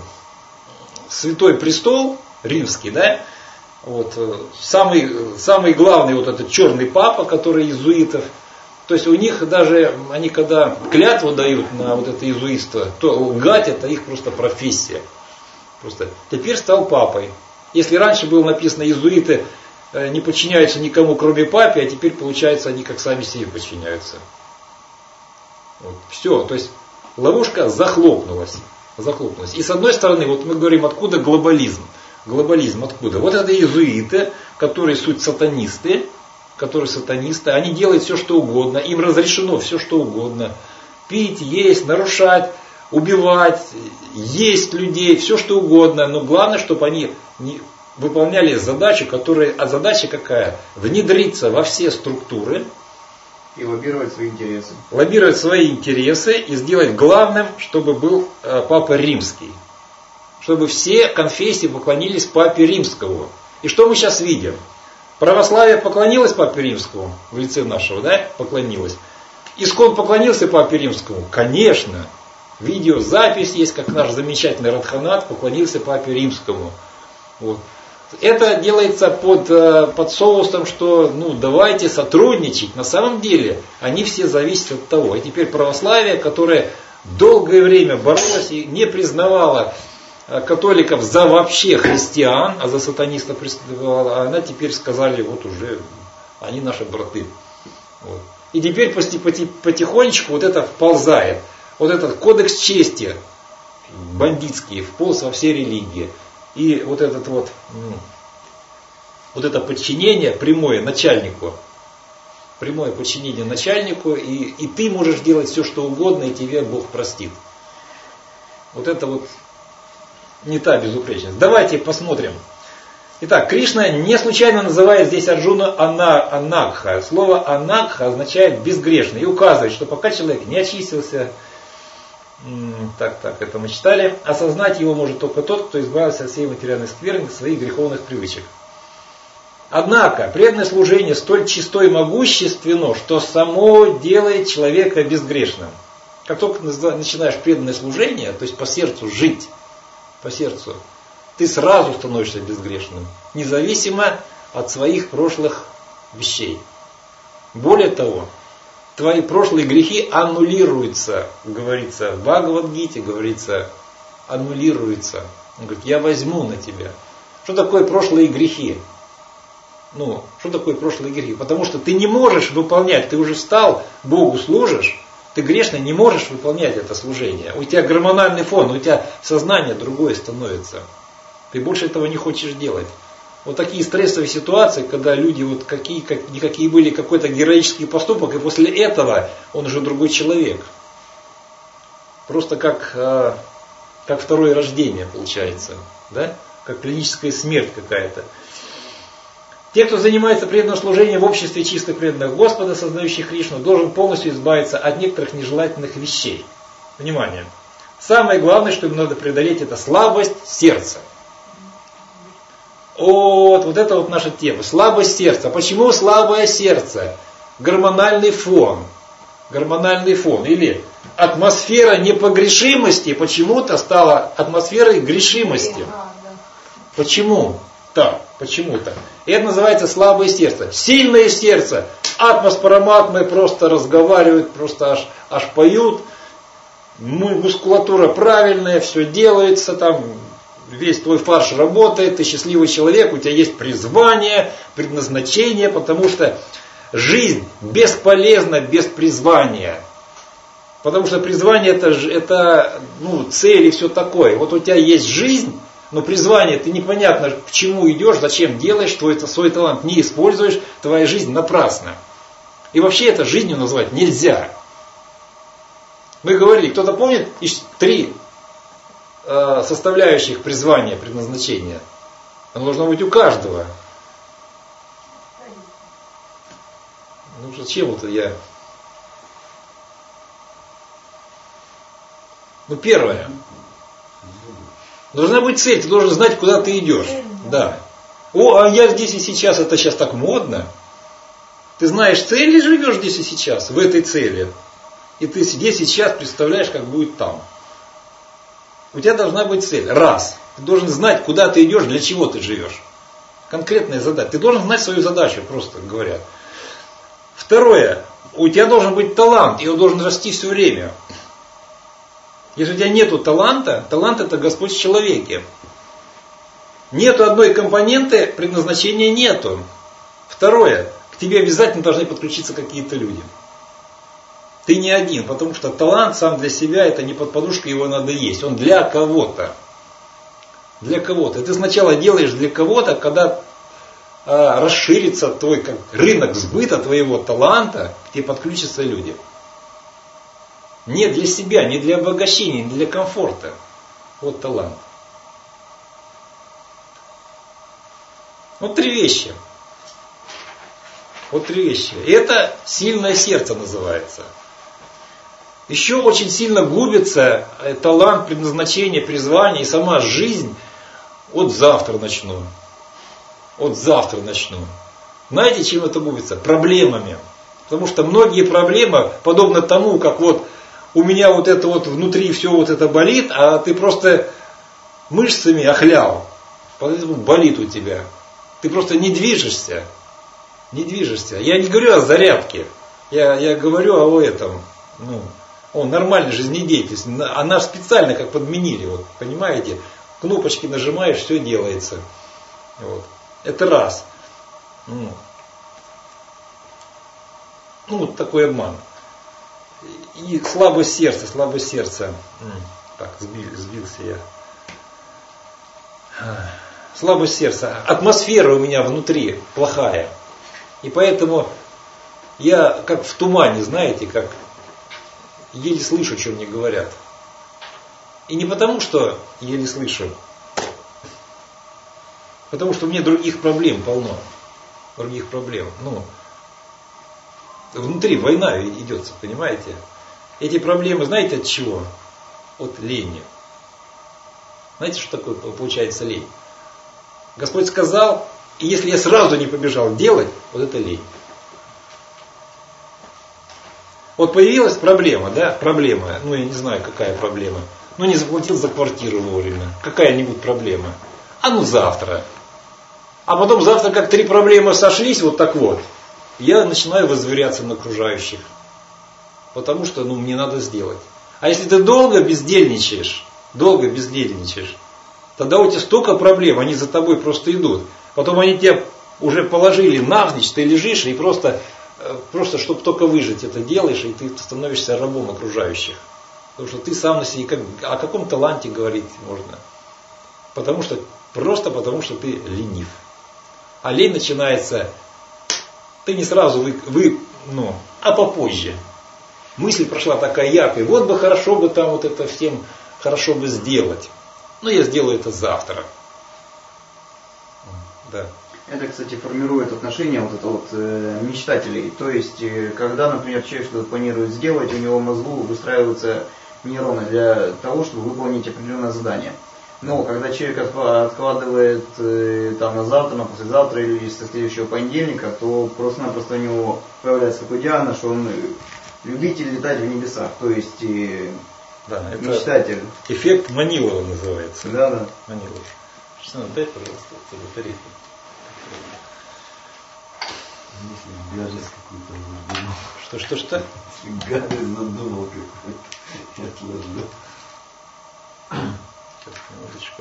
святой престол римский, да, вот, самый главный вот этот черный папа, который иезуитов, то есть у них даже, они когда клятву дают на вот это иезуитство, то лгать это их просто профессия. Просто теперь стал папой. Если раньше было написано, иезуиты не подчиняются никому, кроме папе, а теперь, получается, они как сами себе подчиняются. Вот. Все, то есть ловушка захлопнулась. И с одной стороны, вот мы говорим, откуда глобализм. Глобализм откуда? Вот это иезуиты, которые суть сатанисты, они делают все, что угодно, им разрешено все, что угодно. Пить, есть, нарушать, убивать, есть людей, все, что угодно. Но главное, чтобы они выполняли задачу, а задача какая? Внедриться во все структуры. И лоббировать свои интересы. Лоббировать свои интересы и сделать главным, чтобы был Папа Римский. Чтобы все конфессии поклонились Папе Римскому. И что мы сейчас видим? Православие поклонилось Папе Римскому, в лице нашего, да, поклонилось. Искон поклонился Папе Римскому? Конечно. Видеозапись есть, как наш замечательный Радханат поклонился Папе Римскому. Вот. Это делается под соусом, что давайте сотрудничать. На самом деле они все зависят от того. И теперь православие, которое долгое время боролось и не признавало католиков за вообще христиан, а за сатанистов признавала, она теперь сказали, вот уже они наши браты. Вот. И теперь потихонечку вот это вползает. Вот этот кодекс чести бандитский вполз во все религии. И вот это подчинение прямое начальнику, и ты можешь делать все, что угодно, и тебе Бог простит. Вот это вот не та безупречность. Давайте посмотрим. Итак, Кришна не случайно называет здесь Арджуну анагха. Слово анагха означает безгрешный и указывает, что пока человек не очистился, это мы читали, осознать его может только тот, кто избавился от всей материальной скверны, своих греховных привычек. Однако, преданное служение столь чисто и могущественно, что само делает человека безгрешным. Как только начинаешь преданное служение, то есть по сердцу жить, по сердцу, ты сразу становишься безгрешным, независимо от своих прошлых вещей. Более того, твои прошлые грехи аннулируются, говорится в Бхагавад-гите, говорится, аннулируются. Он говорит, я возьму на тебя. Что такое прошлые грехи? Что такое прошлые грехи? Потому что ты не можешь выполнять, ты уже встал, Богу служишь, ты грешно не можешь выполнять это служение. У тебя гормональный фон, у тебя сознание другое становится. Ты больше этого не хочешь делать. Вот такие стрессовые ситуации, когда люди никакие были, какой-то героический поступок, и после этого он уже другой человек. Просто как второе рождение получается. Да? Как клиническая смерть какая-то. Те, кто занимается преданным служением в обществе чисто преданных Господа, сознающих Кришну, должен полностью избавиться от некоторых нежелательных вещей. Внимание! Самое главное, что ему надо преодолеть, это слабость сердца. Вот это вот наша тема. Слабость сердца. Почему слабое сердце? Гормональный фон. Гормональный фон. Или атмосфера непогрешимости почему-то стала атмосферой грешимости. Почему? Так, почему-то. И это называется слабое сердце. Сильное сердце. Атма с параматмой просто разговаривают, просто аж поют. Мускулатура правильная, все делается там. Весь твой фарш работает, ты счастливый человек, у тебя есть призвание, предназначение, потому что жизнь бесполезна без призвания. Потому что призвание это цель и все такое. Вот у тебя есть жизнь, но призвание, ты непонятно к чему идешь, зачем делаешь, свой талант не используешь, твоя жизнь напрасна. И вообще это жизнью назвать нельзя. Мы говорили, кто-то помнит 3 составляющих призвания, предназначения. Оно должно быть у каждого. Зачем это я? Первое. Должна быть цель, ты должен знать, куда ты идешь. Да. А я здесь и сейчас, это сейчас так модно. Ты знаешь цель и живешь здесь и сейчас, в этой цели. И ты здесь и сейчас представляешь, как будет там. У тебя должна быть цель. Раз. Ты должен знать, куда ты идешь, для чего ты живешь. Конкретная задача. Ты должен знать свою задачу, просто говоря. Второе. У тебя должен быть талант, и он должен расти все время. Если у тебя нету таланта, талант это Господь в человеке. Нету одной компоненты, предназначения нету. Второе. К тебе обязательно должны подключиться какие-то люди. Ты не один, потому что талант сам для себя, это не под подушкой, его надо есть. Он для кого-то. Для кого-то. И ты сначала делаешь для кого-то, когда расширится твой рынок сбыта твоего таланта, к тебе подключатся люди. Не для себя, не для обогащения, не для комфорта. Вот талант. Вот 3 вещи. Вот 3 вещи. И это сильное сердце называется. Еще очень сильно губится талант, предназначение, призвание и сама жизнь. Вот завтра начну. Вот завтра начну. Знаете, чем это губится? Проблемами. Потому что многие проблемы, подобно тому, как вот у меня вот это вот внутри все вот это болит, а ты просто мышцами охлял. Поэтому болит у тебя. Ты просто не движешься. Не движешься. Я не говорю о зарядке. Я говорю о этом. Нормальной жизнедеятельности. Она специально как подменили. Вот, понимаете? Кнопочки нажимаешь, все делается. Вот. Это раз. Вот такой обман. И слабость сердца. Так, сбился я. Слабость сердца. Атмосфера у меня внутри плохая. И поэтому я как в тумане, знаете, как еле слышу, что мне говорят. И не потому, что еле слышу. Потому что у меня других проблем полно. Других проблем. Внутри война идет, понимаете? Эти проблемы, знаете, от чего? От лени. Знаете, что такое получается лень? Господь сказал, и если я сразу не побежал делать, вот это лень. Вот появилась проблема, да? Проблема. Я не знаю, какая проблема. Не заплатил за квартиру вовремя. Какая-нибудь проблема. Завтра. А потом завтра, как 3 проблемы сошлись, вот так вот. Я начинаю воззверяться на окружающих. Потому что, мне надо сделать. А если ты долго бездельничаешь, тогда у тебя столько проблем, они за тобой просто идут. Потом они тебя уже положили навзничь, ты лежишь и просто чтобы только выжить, это делаешь, и ты становишься рабом окружающих. Потому что ты сам на себе, о каком таланте говорить можно. Потому что ты ленив. А лень начинается, ты не сразу, а попозже. Мысль прошла такая яркая, вот бы хорошо бы там вот это всем хорошо бы сделать. Я сделаю это завтра. Да. Это, кстати, формирует отношение мечтателей. То есть, когда, например, человек что-то планирует сделать, у него в мозгу выстраиваются нейроны для того, чтобы выполнить определенное задание. Но когда человек откладывает на завтра, на послезавтра или со следующего понедельника, то просто-напросто у него появляется такой диагноз, что он любитель летать в небесах, то есть это мечтатель. Эффект Манилова называется. Да. Манилов. Дай, пожалуйста, батарейку. Если гадость какую-то задумал. Что? Если гадость задумал какую-то, я отложу. Сейчас, минуточку.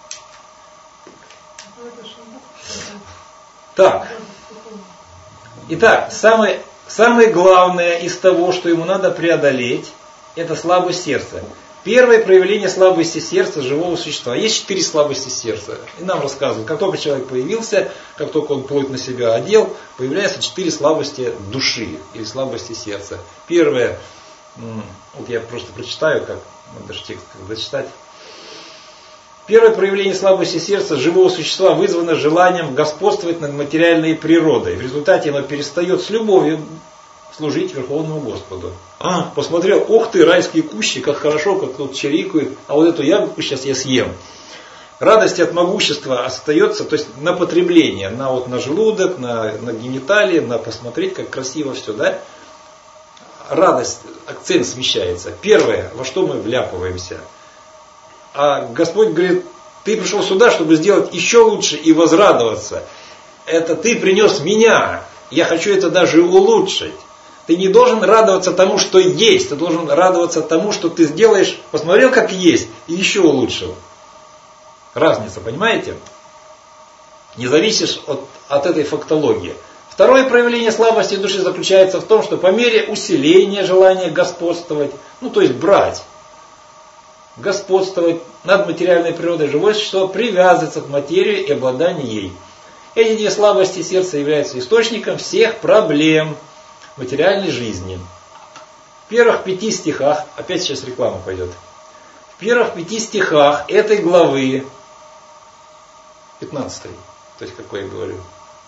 Так. Итак, самое главное из того, что ему надо преодолеть, это слабость сердца. Первое проявление слабости сердца живого существа. Есть 4 слабости сердца. И нам рассказывают, как только человек появился, как только он плоть на себя одел, появляются 4 слабости души или слабости сердца. Первое, я просто прочитаю, как надо даже текст дочитать. Первое проявление слабости сердца живого существа вызвано желанием господствовать над материальной природой. В результате оно перестает с любовью служить Верховному Господу. Посмотрел, ох ты, райские кущи, как хорошо, как тут чирикают, а вот эту ягодку сейчас я съем. Радость от могущества остается, то есть на потребление, на желудок, на гениталии, на посмотреть, как красиво все, да? Радость, акцент смещается. Первое, во что мы вляпываемся. А Господь говорит, ты пришел сюда, чтобы сделать еще лучше и возрадоваться. Это ты принес меня, я хочу это даже улучшить. Ты не должен радоваться тому, что есть. Ты должен радоваться тому, что ты сделаешь, посмотрел, как есть, и еще улучшил. Разница, понимаете? Не зависишь от этой фактологии. Второе проявление слабости души заключается в том, что по мере усиления желания господствовать, то есть брать, господствовать над материальной природой, живое существо привязывается к материи и обладанию ей. Эти 2 слабости сердца являются источником всех проблем материальной жизни. В первых 5 стихах, опять сейчас реклама пойдет, в первых 5 стихах этой главы, 15, то есть какой я говорю,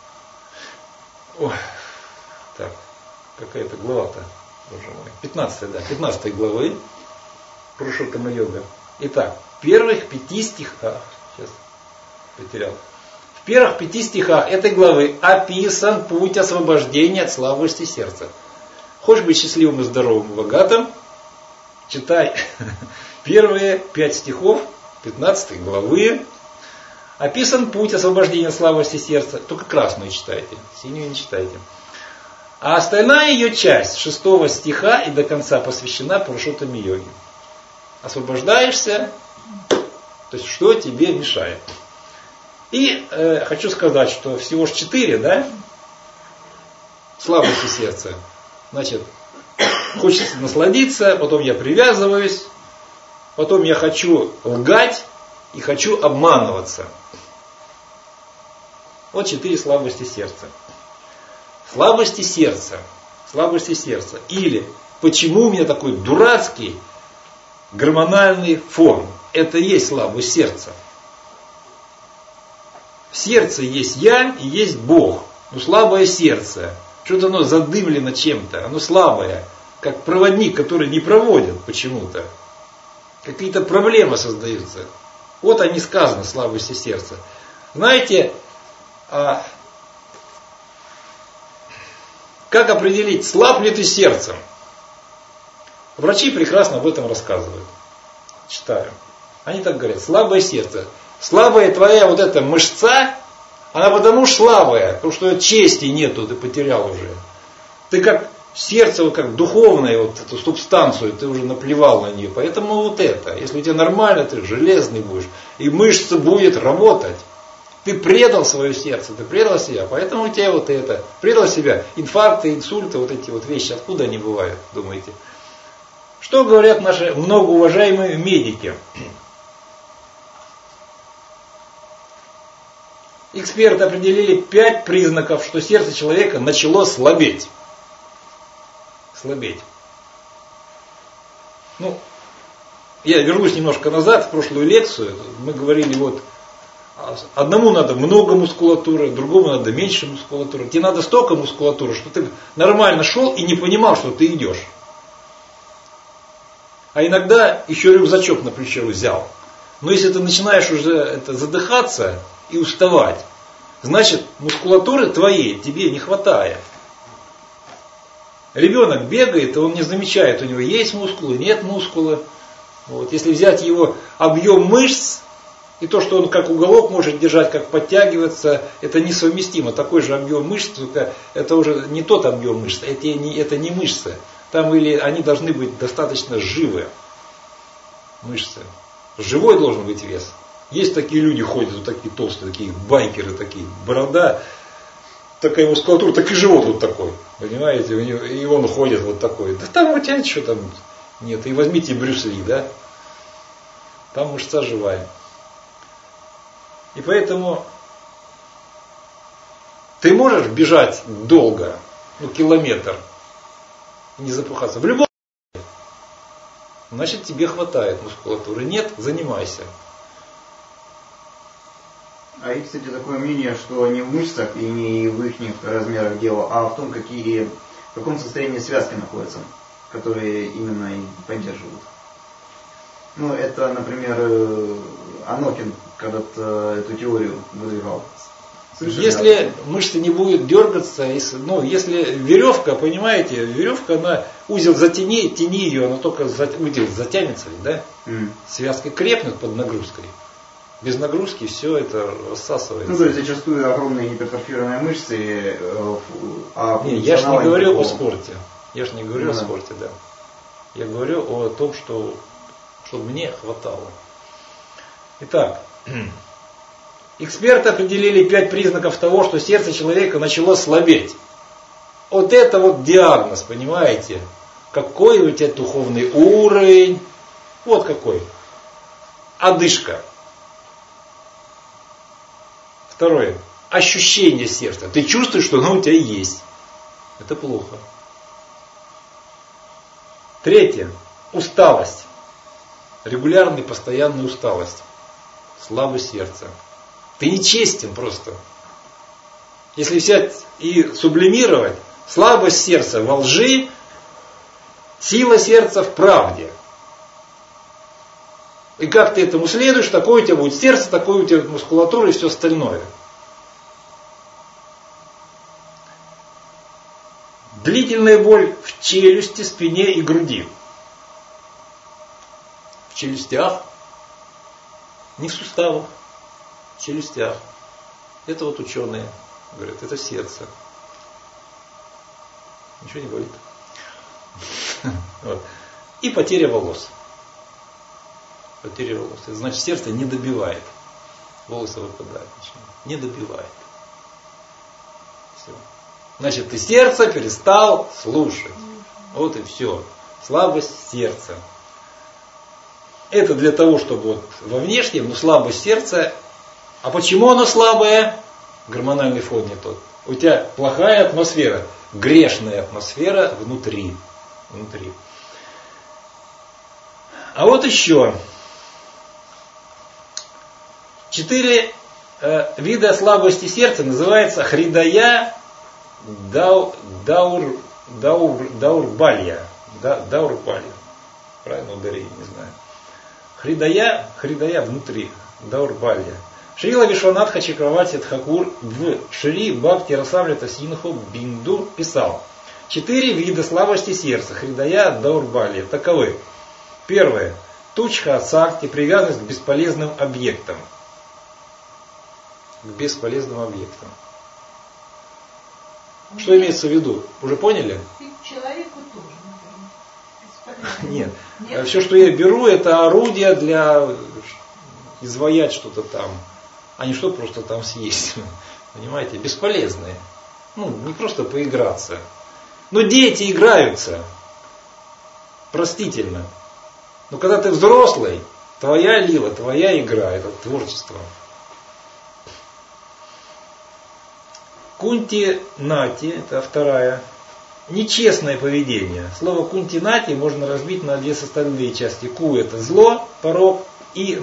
так, какая-то глава-то, боже мой, 15 главы Пурушоттама-йога. Итак, в первых 5 стихах, сейчас потерял, в первых 5 стихах этой главы описан путь освобождения от слабости сердца. Хочешь быть счастливым и здоровым и богатым? Читай первые 5 стихов 15 главы. Описан путь освобождения от слабости сердца. Только красную читайте, синюю не читайте. А остальная ее часть, 6 стиха и до конца, посвящена Пурушоттаме-йоге. Освобождаешься, то есть что тебе мешает. И хочу сказать, что всего лишь 4, да, слабости сердца. Значит, хочется насладиться, потом я привязываюсь, потом я хочу лгать и хочу обманываться. Вот 4 слабости сердца. Слабости сердца. Или почему у меня такой дурацкий гормональный фон? Это и есть слабость сердца. В сердце есть я и есть Бог. Но слабое сердце. Что-то оно задымлено чем-то. Оно слабое. Как проводник, который не проводит почему-то. Какие-то проблемы создаются. Вот они сказаны, слабости сердца. Знаете, как определить, слаб ли ты сердцем? Врачи прекрасно об этом рассказывают. Читаю. Они так говорят, слабое сердце. Слабая твоя вот эта мышца, она потому что слабая, потому что чести нету, ты потерял уже. Ты как сердце, вот как духовное, вот эту субстанцию, ты уже наплевал на нее. Поэтому вот это, если у тебя нормально, ты железный будешь, и мышца будет работать. Ты предал свое сердце, ты предал себя, поэтому у тебя вот это. Предал себя, инфаркты, инсульты, вот эти вот вещи, откуда они бывают, думаете? Что говорят наши многоуважаемые медики? Эксперты определили 5 признаков, что сердце человека начало слабеть. Слабеть. Я вернусь немножко назад, в прошлую лекцию. Мы говорили, вот, одному надо много мускулатуры, другому надо меньше мускулатуры. Тебе надо столько мускулатуры, что ты нормально шел и не понимал, что ты идешь. А иногда еще рюкзачок на плечо взял. Но если ты начинаешь уже задыхаться и уставать, значит мускулатуры твоей тебе не хватает. Ребенок бегает, и он не замечает, у него есть мускулы, нет мускулы. Вот. Если взять его объем мышц, и то, что он как уголок может держать, как подтягиваться, это несовместимо. Такой же объем мышц, только это уже не тот объем мышц, это не мышцы. Там они должны быть достаточно живые мышцы. Живой должен быть вес. Есть такие люди, ходят, вот такие толстые, такие байкеры, такие, борода, такая мускулатура, так и живот вот такой. Понимаете, и он ходит вот такой. Да там у тебя ничего там нет. И возьмите Брюс Ли, да? Там мышца живая. И поэтому ты можешь бежать долго, километр, не запыхаться. В любом случае, значит тебе хватает мускулатуры. Нет, занимайся. А есть, кстати, такое мнение, что не в мышцах и не в их размерах дело, а в том, в каком состоянии связки находятся, которые именно и поддерживают. Это, например, Анокин когда-то эту теорию выдвигал. Слышали? Если мышцы не будут дергаться, если веревка, понимаете, веревка, узел затяни ее, она только узел затянется, да? Связка крепнет под нагрузкой. Без нагрузки все это рассасывается. То есть зачастую огромные гипертрофированные мышцы, Не, я же не говорю о спорте. Я же не говорю о спорте, да. Я говорю о том, чтобы мне хватало. Итак, эксперты определили 5 признаков того, что сердце человека начало слабеть. Вот это вот диагноз, понимаете? Какой у тебя духовный уровень? Вот какой. Одышка. Второе. Ощущение сердца. Ты чувствуешь, что оно у тебя есть. Это плохо. Третье. Усталость. Регулярная, постоянная усталость. Слабость сердца. Ты нечестен просто. Если взять и сублимировать, слабость сердца во лжи, сила сердца в правде. И как ты этому следуешь, такое у тебя будет сердце, такое у тебя мускулатура и все остальное. Длительная боль в челюсти, спине и груди. В челюстях. Не в суставах. В челюстях. Это вот ученые говорят, это сердце. Ничего не болит. Вот. И потеря волос. Потеря волос. Это значит, сердце не добивает. Волосы выпадают. Не добивает. Все. Значит, ты сердце перестал слушать. Вот и все. Слабость сердца. Это для того, чтобы вот во внешнем, но слабость сердца. А почему оно слабое? Гормональный фон не тот. У тебя плохая атмосфера. Грешная атмосфера внутри. А вот еще 4 вида слабости сердца называется хридая даурбалья. Даурбалья. Правильно ударение, не знаю. Хридая внутри. Даурбалья. Шрила Вишванатха Чакраварти Тхакур в Шри Бхакти Расамрита Синху Бинду писал: 4 вида слабости сердца, хридая даурбалья, таковы. Первое. Тучха сакти, привязанность к бесполезным объектам. К бесполезным объектам. Что имеется в виду? Уже поняли? И к человеку тоже, например. Нет. Все, что я беру, это орудие для изваять что-то там, а не что просто там съесть. Понимаете? Бесполезные. Не просто поиграться. Но дети играются. Простительно. Но когда ты взрослый, твоя лила, твоя игра, это творчество. Кунти нати, это вторая. Нечестное поведение. Слово кунти нати можно разбить на 2 составные части. Ку это зло, порок, и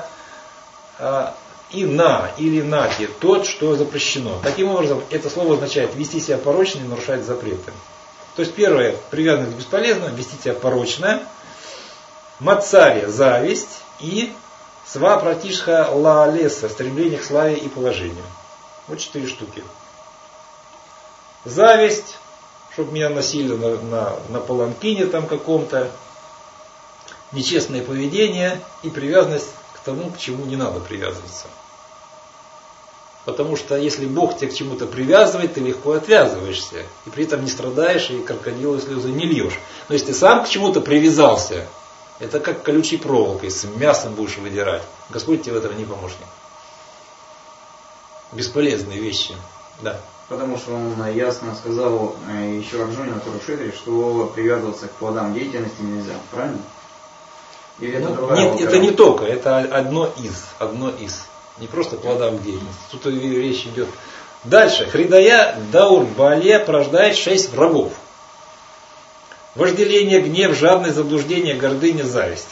или нати, тот, что запрещено. Таким образом, это слово означает вести себя порочно и нарушать запреты. То есть первое, привязанность к бесполезному, вести себя порочно. Мацария, зависть, и свапратишха лалеса, стремление к славе и положению. Вот 4 штуки. Зависть, чтобы меня носили на паланкине там каком-то. Нечестное поведение и привязанность к тому, к чему не надо привязываться. Потому что если Бог тебя к чему-то привязывает, ты легко отвязываешься. И при этом не страдаешь и крокодиловые слезы не льешь. Но если ты сам к чему-то привязался, это как колючей проволокой, с мясом будешь выдирать. Господь тебе в этом не помощник. Бесполезные вещи. Да. Потому что он ясно сказал еще Арджуне на Курукшетре, что привязываться к плодам деятельности нельзя. Правильно? Или это другая нет, это не только, это одно из. Не просто плодам деятельности. Тут речь идет. Дальше. Хридая даурбалья порождает 6 врагов. Вожделение, гнев, жадность, заблуждение, гордыня, зависть.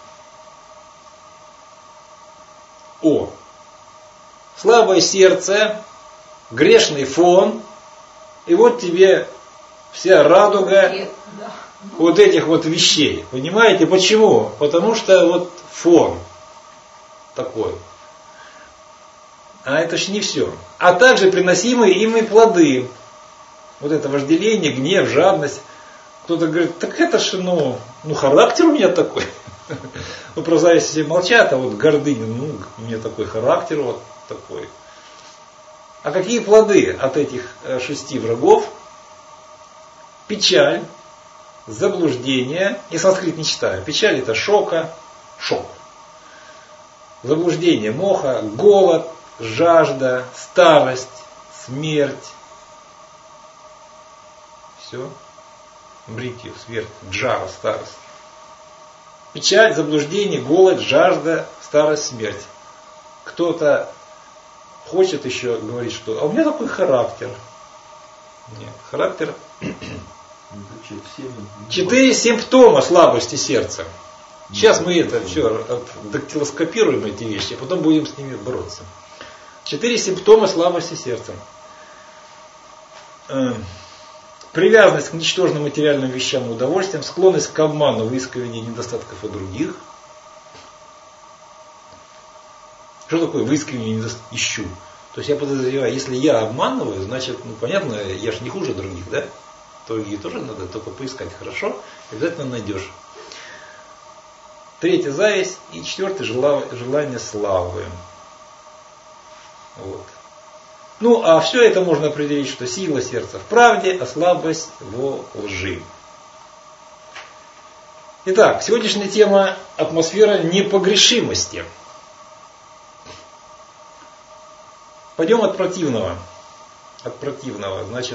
Слабое сердце, грешный фон, и вот тебе вся радуга вот этих вот вещей. Понимаете, почему? Потому что вот фон такой. А это ж не все. А также приносимые ими плоды. Вот это вожделение, гнев, жадность. Кто-то говорит, так это ж, характер у меня такой. Про зависть все молчат, а вот гордыня, у меня такой характер вот такой. А какие плоды от этих 6 врагов? Печаль, заблуждение, и санскрит не читаю. Печаль это шок. Заблуждение, моха, голод, жажда, старость, смерть. Все. Мритью, смерть, джара, старость. Печаль, заблуждение, голод, жажда, старость, смерть. Кто-то хочет еще говорить, что у меня такой характер. Нет, характер. 4 симптома слабости сердца. Сейчас мы это все дактилоскопируем, эти вещи, а потом будем с ними бороться. 4 симптома слабости сердца. Привязанность к ничтожным материальным вещам и удовольствиям, склонность к обману, выискиванию недостатков у других. Что такое выискивание недостатков? Ищу. То есть я подозреваю, если я обманываю, значит, понятно, я же не хуже других, да? Другие тоже надо только поискать хорошо, обязательно найдешь. 3 зависть и 4 желание славы. Вот. А все это можно определить, что сила сердца в правде, а слабость во лжи. Итак, сегодняшняя тема – атмосфера непогрешимости. Пойдем от противного. Значит,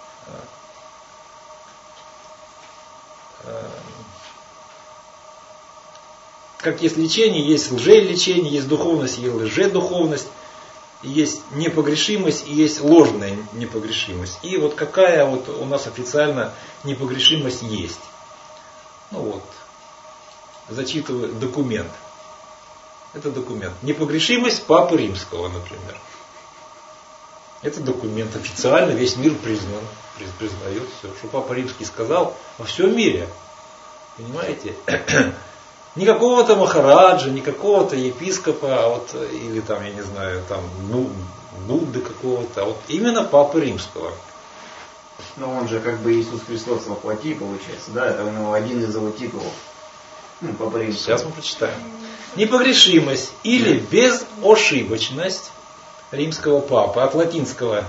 как есть лечение, есть лжелечение, есть духовность, есть лжедуховность. Есть непогрешимость и есть ложная непогрешимость. И вот какая вот у нас официально непогрешимость есть. Зачитываю документ. Это документ. Непогрешимость Папы Римского, например. Это документ официально, весь мир признает все. Что Папа Римский сказал во всем мире. Понимаете? Не какого-то махараджа, не какого-то епископа, или там, я не знаю, там Будды какого-то, а вот именно Папы Римского. Но он же как бы Иисус Христос во плоти, получается, да? Это у него один из его титулов. Папа Римского. Сейчас мы прочитаем. Непогрешимость или безошибочность римского папы, от латинского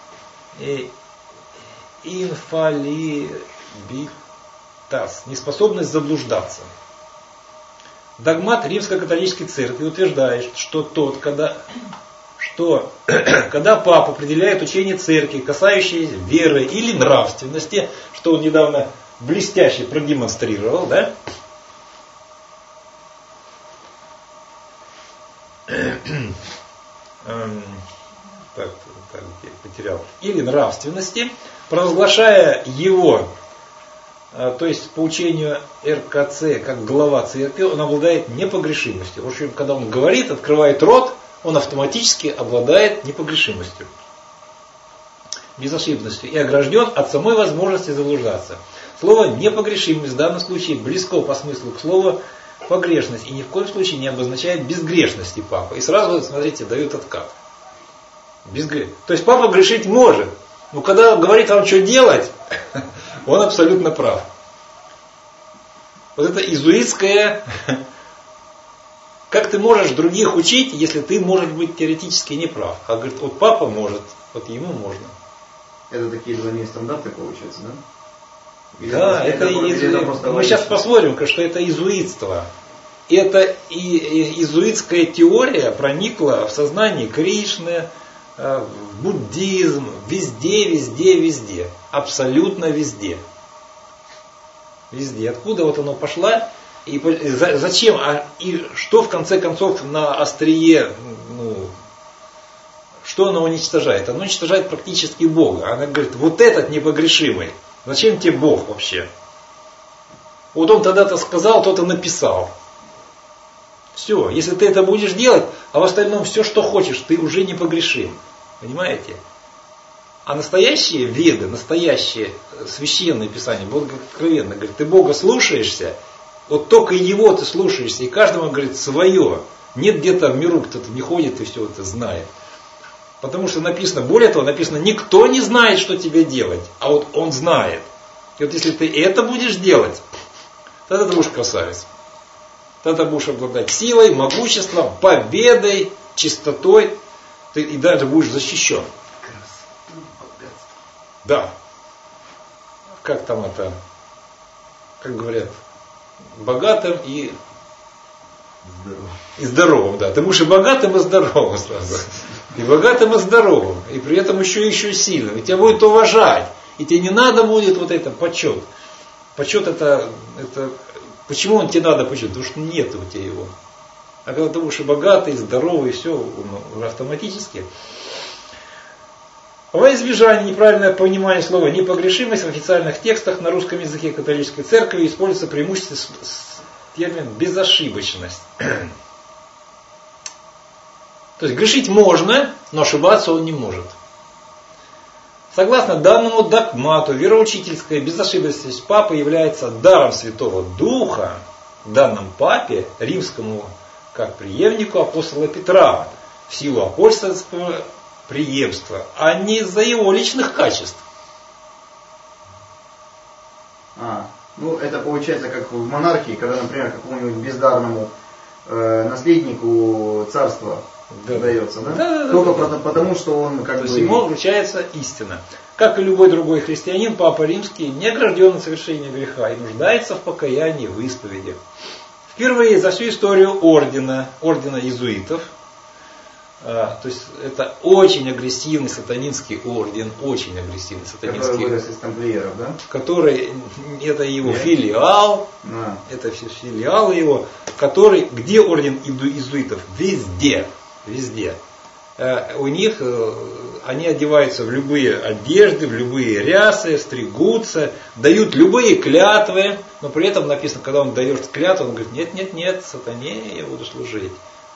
infallibitas, неспособность заблуждаться. Догмат Римско-католической церкви утверждает, что когда папа определяет учение церкви, касающееся веры или нравственности, что он недавно блестяще продемонстрировал, да? Потерял. Или нравственности, провозглашая его, то есть по учению РКЦ, как глава церкви, он обладает непогрешимостью. В общем, когда он говорит, открывает рот, он автоматически обладает непогрешимостью, безошибностью и огражден от самой возможности заблуждаться. Слово непогрешимость в данном случае близко по смыслу к слову погрешность и ни в коем случае не обозначает безгрешности папы. И сразу, смотрите, дают откат. То есть папа грешить может, но когда говорит вам, что делать, он абсолютно прав. Вот это иезуитское, как ты можешь других учить, если ты, может быть, теоретически не прав. А говорит, вот папа может, вот ему можно. Это такие двойные стандарты, получается, да? Да, это мы сейчас посмотрим, что это иезуитство. Это иезуитская теория проникла в сознание Кришны, в буддизм, везде. Абсолютно везде. Везде. Откуда вот оно пошло? И зачем? И что в конце концов на острие, что оно уничтожает? Оно уничтожает практически Бога. Она говорит, вот этот непогрешимый. Зачем тебе Бог вообще? Вот он тогда-то сказал, то-то написал. Все, если ты это будешь делать, а в остальном все, что хочешь, ты уже непогрешим. Понимаете? А настоящие веды, настоящее священное писание, Бог откровенно говорит, ты Бога слушаешься, вот только Его ты слушаешься, и каждому говорит свое. Нет где-то в миру кто-то не ходит и все это знает. Потому что написано, более того, написано, никто не знает, что тебе делать, а вот он знает. И вот если ты это будешь делать, тогда ты будешь красавец. Тогда будешь обладать силой, могуществом, победой, чистотой, ты и даже будешь защищен. Да. Как там это, как говорят, богатым и здоровым, да. Ты будешь и богатым, и здоровым сразу. И богатым, и здоровым. И при этом еще сильным. И тебя будет уважать. И тебе не надо будет вот это почет. Почет это почему он тебе надо почет? Потому что нет у тебя его. А когда ты будешь и богатый, и здоровый, и все автоматически. Во избежание неправильного понимания слова непогрешимость в официальных текстах на русском языке католической церкви используется преимущественно термин безошибочность. То есть грешить можно, но ошибаться он не может. Согласно данному догмату, вероучительская безошибочность папы является даром Святого Духа, данным папе римскому как преемнику апостола Петра в силу апостольского преемства, а не из-за его личных качеств. Это получается как в монархии, когда, например, какому-нибудь бездарному наследнику царства дается, да? Да. Только потому, что он То есть ему вручается истина. Как и любой другой христианин, Папа Римский не огражден от совершения греха и нуждается в покаянии, в исповеди. Впервые за всю историю ордена иезуитов, то есть это очень агрессивный сатанинский орден, очень агрессивный сатанинский орден. Который вырос из тамплиеров, да? Который, это его филиал, это все филиалы его, где орден иезуитов? Везде. У них, они одеваются в любые одежды, в любые рясы, стригутся, дают любые клятвы, но при этом написано, когда он дает клятву, он говорит, нет, сатане я буду служить.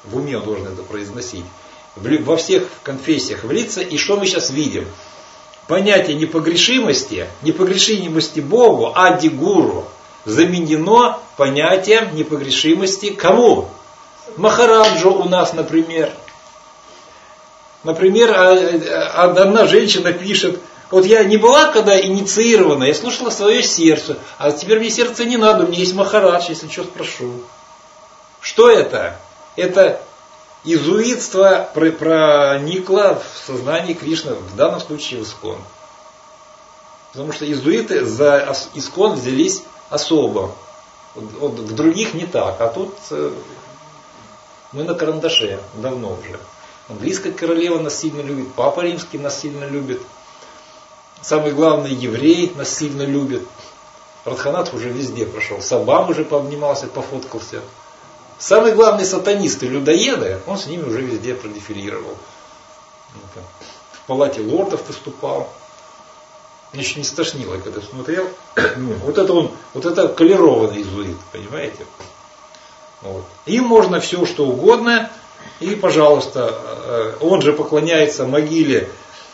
В уме он должен это произносить. Во всех конфессиях влиться. И что мы сейчас видим? Понятие непогрешимости Богу, ади гуру, заменено понятием непогрешимости кому? Махараджу у нас, например. Например, одна женщина пишет: вот я не была когда инициирована, я слушала свое сердце, а теперь мне сердце не надо, у меня есть Махарадж, если что спрошу. Что это? Это иезуитство проникло в сознание Кришны, в данном случае в Искон. Потому что иезуиты за Искон взялись особо. Вот в других не так, а тут мы на карандаше давно уже. Английская королева нас сильно любит, Папа Римский нас сильно любит. Самый главный еврей нас сильно любит. Радханат уже везде прошел. Сабам уже пообнимался, пофоткался. Самый главный сатанист и людоеды, он с ними уже везде продефилировал. В палате лордов выступал. Мне еще не стошнило, когда смотрел. Вот это колерованный иезуит, понимаете? Вот. Им можно все, что угодно. И, пожалуйста, он же поклоняется могиле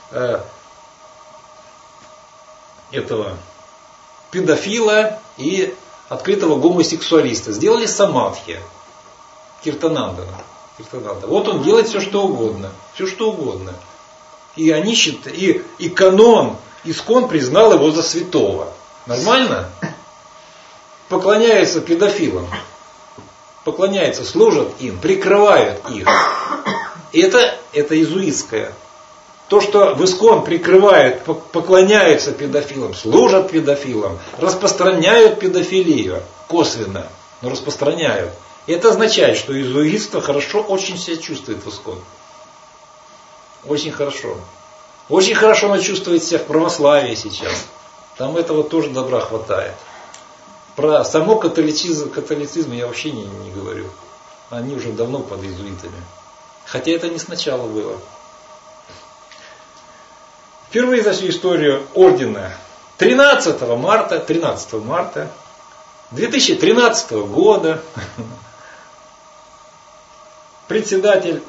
этого педофила и открытого гомосексуалиста. Сделали самадхи. Киртанандана. Вот он делает все, что угодно. Все, что угодно. И они считают, и канон Искон признал его за святого. Нормально? Поклоняются педофилам. Поклоняются, служат им, прикрывают их. И это иезуитское. То, что в Искон прикрывают, поклоняются педофилам, служат педофилам, распространяют педофилию косвенно, но распространяют. Это означает, что иезуитство хорошо очень себя чувствует в Искон. Очень хорошо. Очень хорошо оно чувствует себя в православии сейчас. Там этого тоже добра хватает. Про само католицизм я вообще не говорю. Они уже давно под иезуитами. Хотя это не сначала было. Впервые за всю историю ордена 13 марта 2013 года предстоятель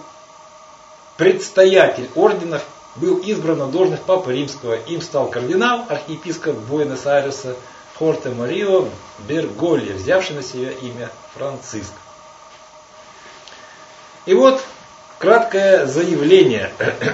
ордена был избран на должность Папы Римского. Им стал кардинал, архиепископ Буэнос-Айреса Хорте Марио Берголье, взявший на себя имя Франциск. И вот краткое заявление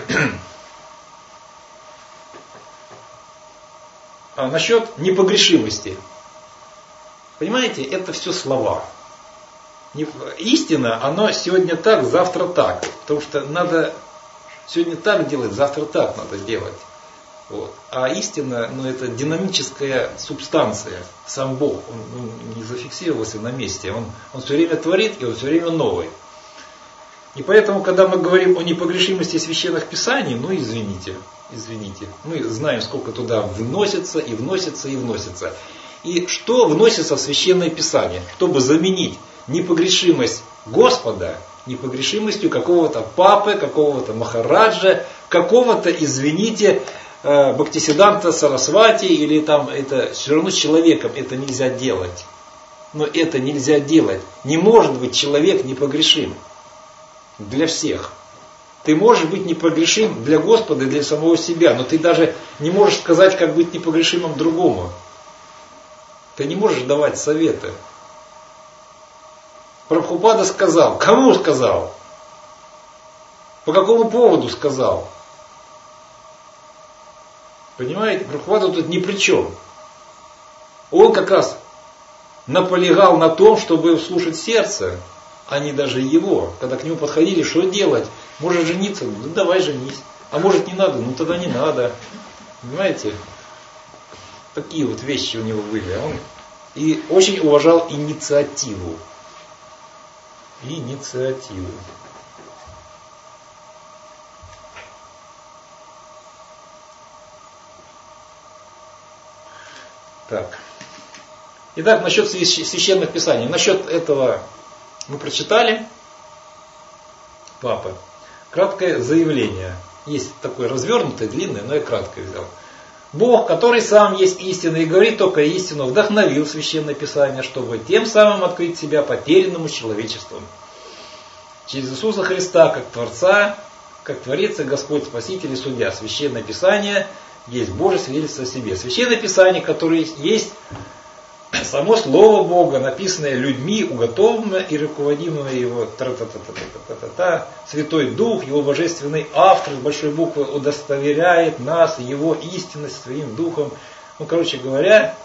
насчет непогрешимости. Понимаете, это все слова. Истина, оно сегодня так, завтра так. Потому что надо сегодня так делать, завтра так надо делать. Вот. А истина, это динамическая субстанция. Сам Бог, он не зафиксировался на месте. Он все время творит, и он все время новый. И поэтому, когда мы говорим о непогрешимости священных писаний, извините. Мы знаем, сколько туда вносится. И что вносится в священное писание, чтобы заменить непогрешимость Господа непогрешимостью какого-то папы, какого-то махараджа, какого-то, извините, Бхактисиданта Сарасвати, или там это все равно с человеком это нельзя делать. Но это нельзя делать. Не может быть человек непогрешим для всех. Ты можешь быть непогрешим для Господа и для самого себя, но ты даже не можешь сказать, как быть непогрешимым другому. Ты не можешь давать советы. Прабхупада сказал. Кому сказал? По какому поводу сказал? Понимаете, Прабхупада тут ни при чем. Он как раз наполегал на том, чтобы слушать сердце, а не даже его. Когда к нему подходили, что делать? Можешь жениться? Давай женись. А может не надо? Тогда не надо. Понимаете? Такие вот вещи у него были. Он и очень уважал инициативу. Так. Итак, насчет священных писаний. Насчет этого мы прочитали. Папа. Краткое заявление. Есть такое развернутое, длинное, но я краткое взял. Бог, который сам есть истина и говорит только истину, вдохновил Священное Писание, чтобы тем самым открыть себя потерянному человечеством. через Иисуса Христа, как Творца, как Творец и Господь, Спаситель и Судья. Священное Писание есть Божье свидетельство о себе. Священное Писание, которое есть само Слово Бога, написанное людьми, уготованное и руководимое Его, Святой Дух, Его Божественный автор с большой буквы удостоверяет нас, Его истинность своим Духом. Ну, короче говоря,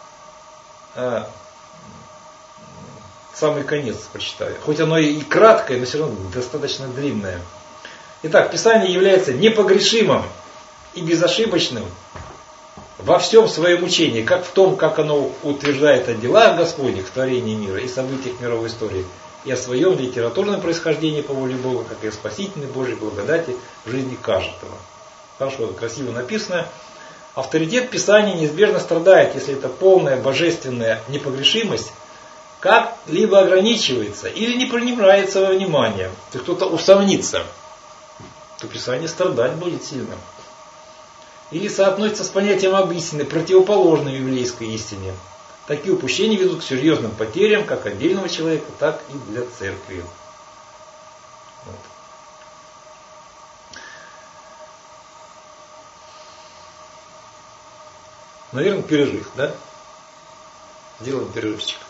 самый конец прочитаю. Хоть оно и краткое, но все равно достаточно длинное. Итак, Писание является непогрешимым и безошибочным во всем своем учении, как в том, как оно утверждает о делах Господних в творении мира и событиях мировой истории, и о своем литературном происхождении по воле Бога, как и о спасительной Божьей благодати в жизни каждого. Хорошо, красиво написано. Авторитет Писания неизбежно страдает, если это полная божественная непогрешимость как-либо ограничивается или не принимается во внимание. Если кто-то усомнится, то Писание страдать будет сильно. Или соотносится с понятием об истине, противоположной библейской истине. Такие упущения ведут к серьезным потерям как отдельного человека, так и для церкви. Вот. Наверное, перерыв, да? Сделаем перерывчик.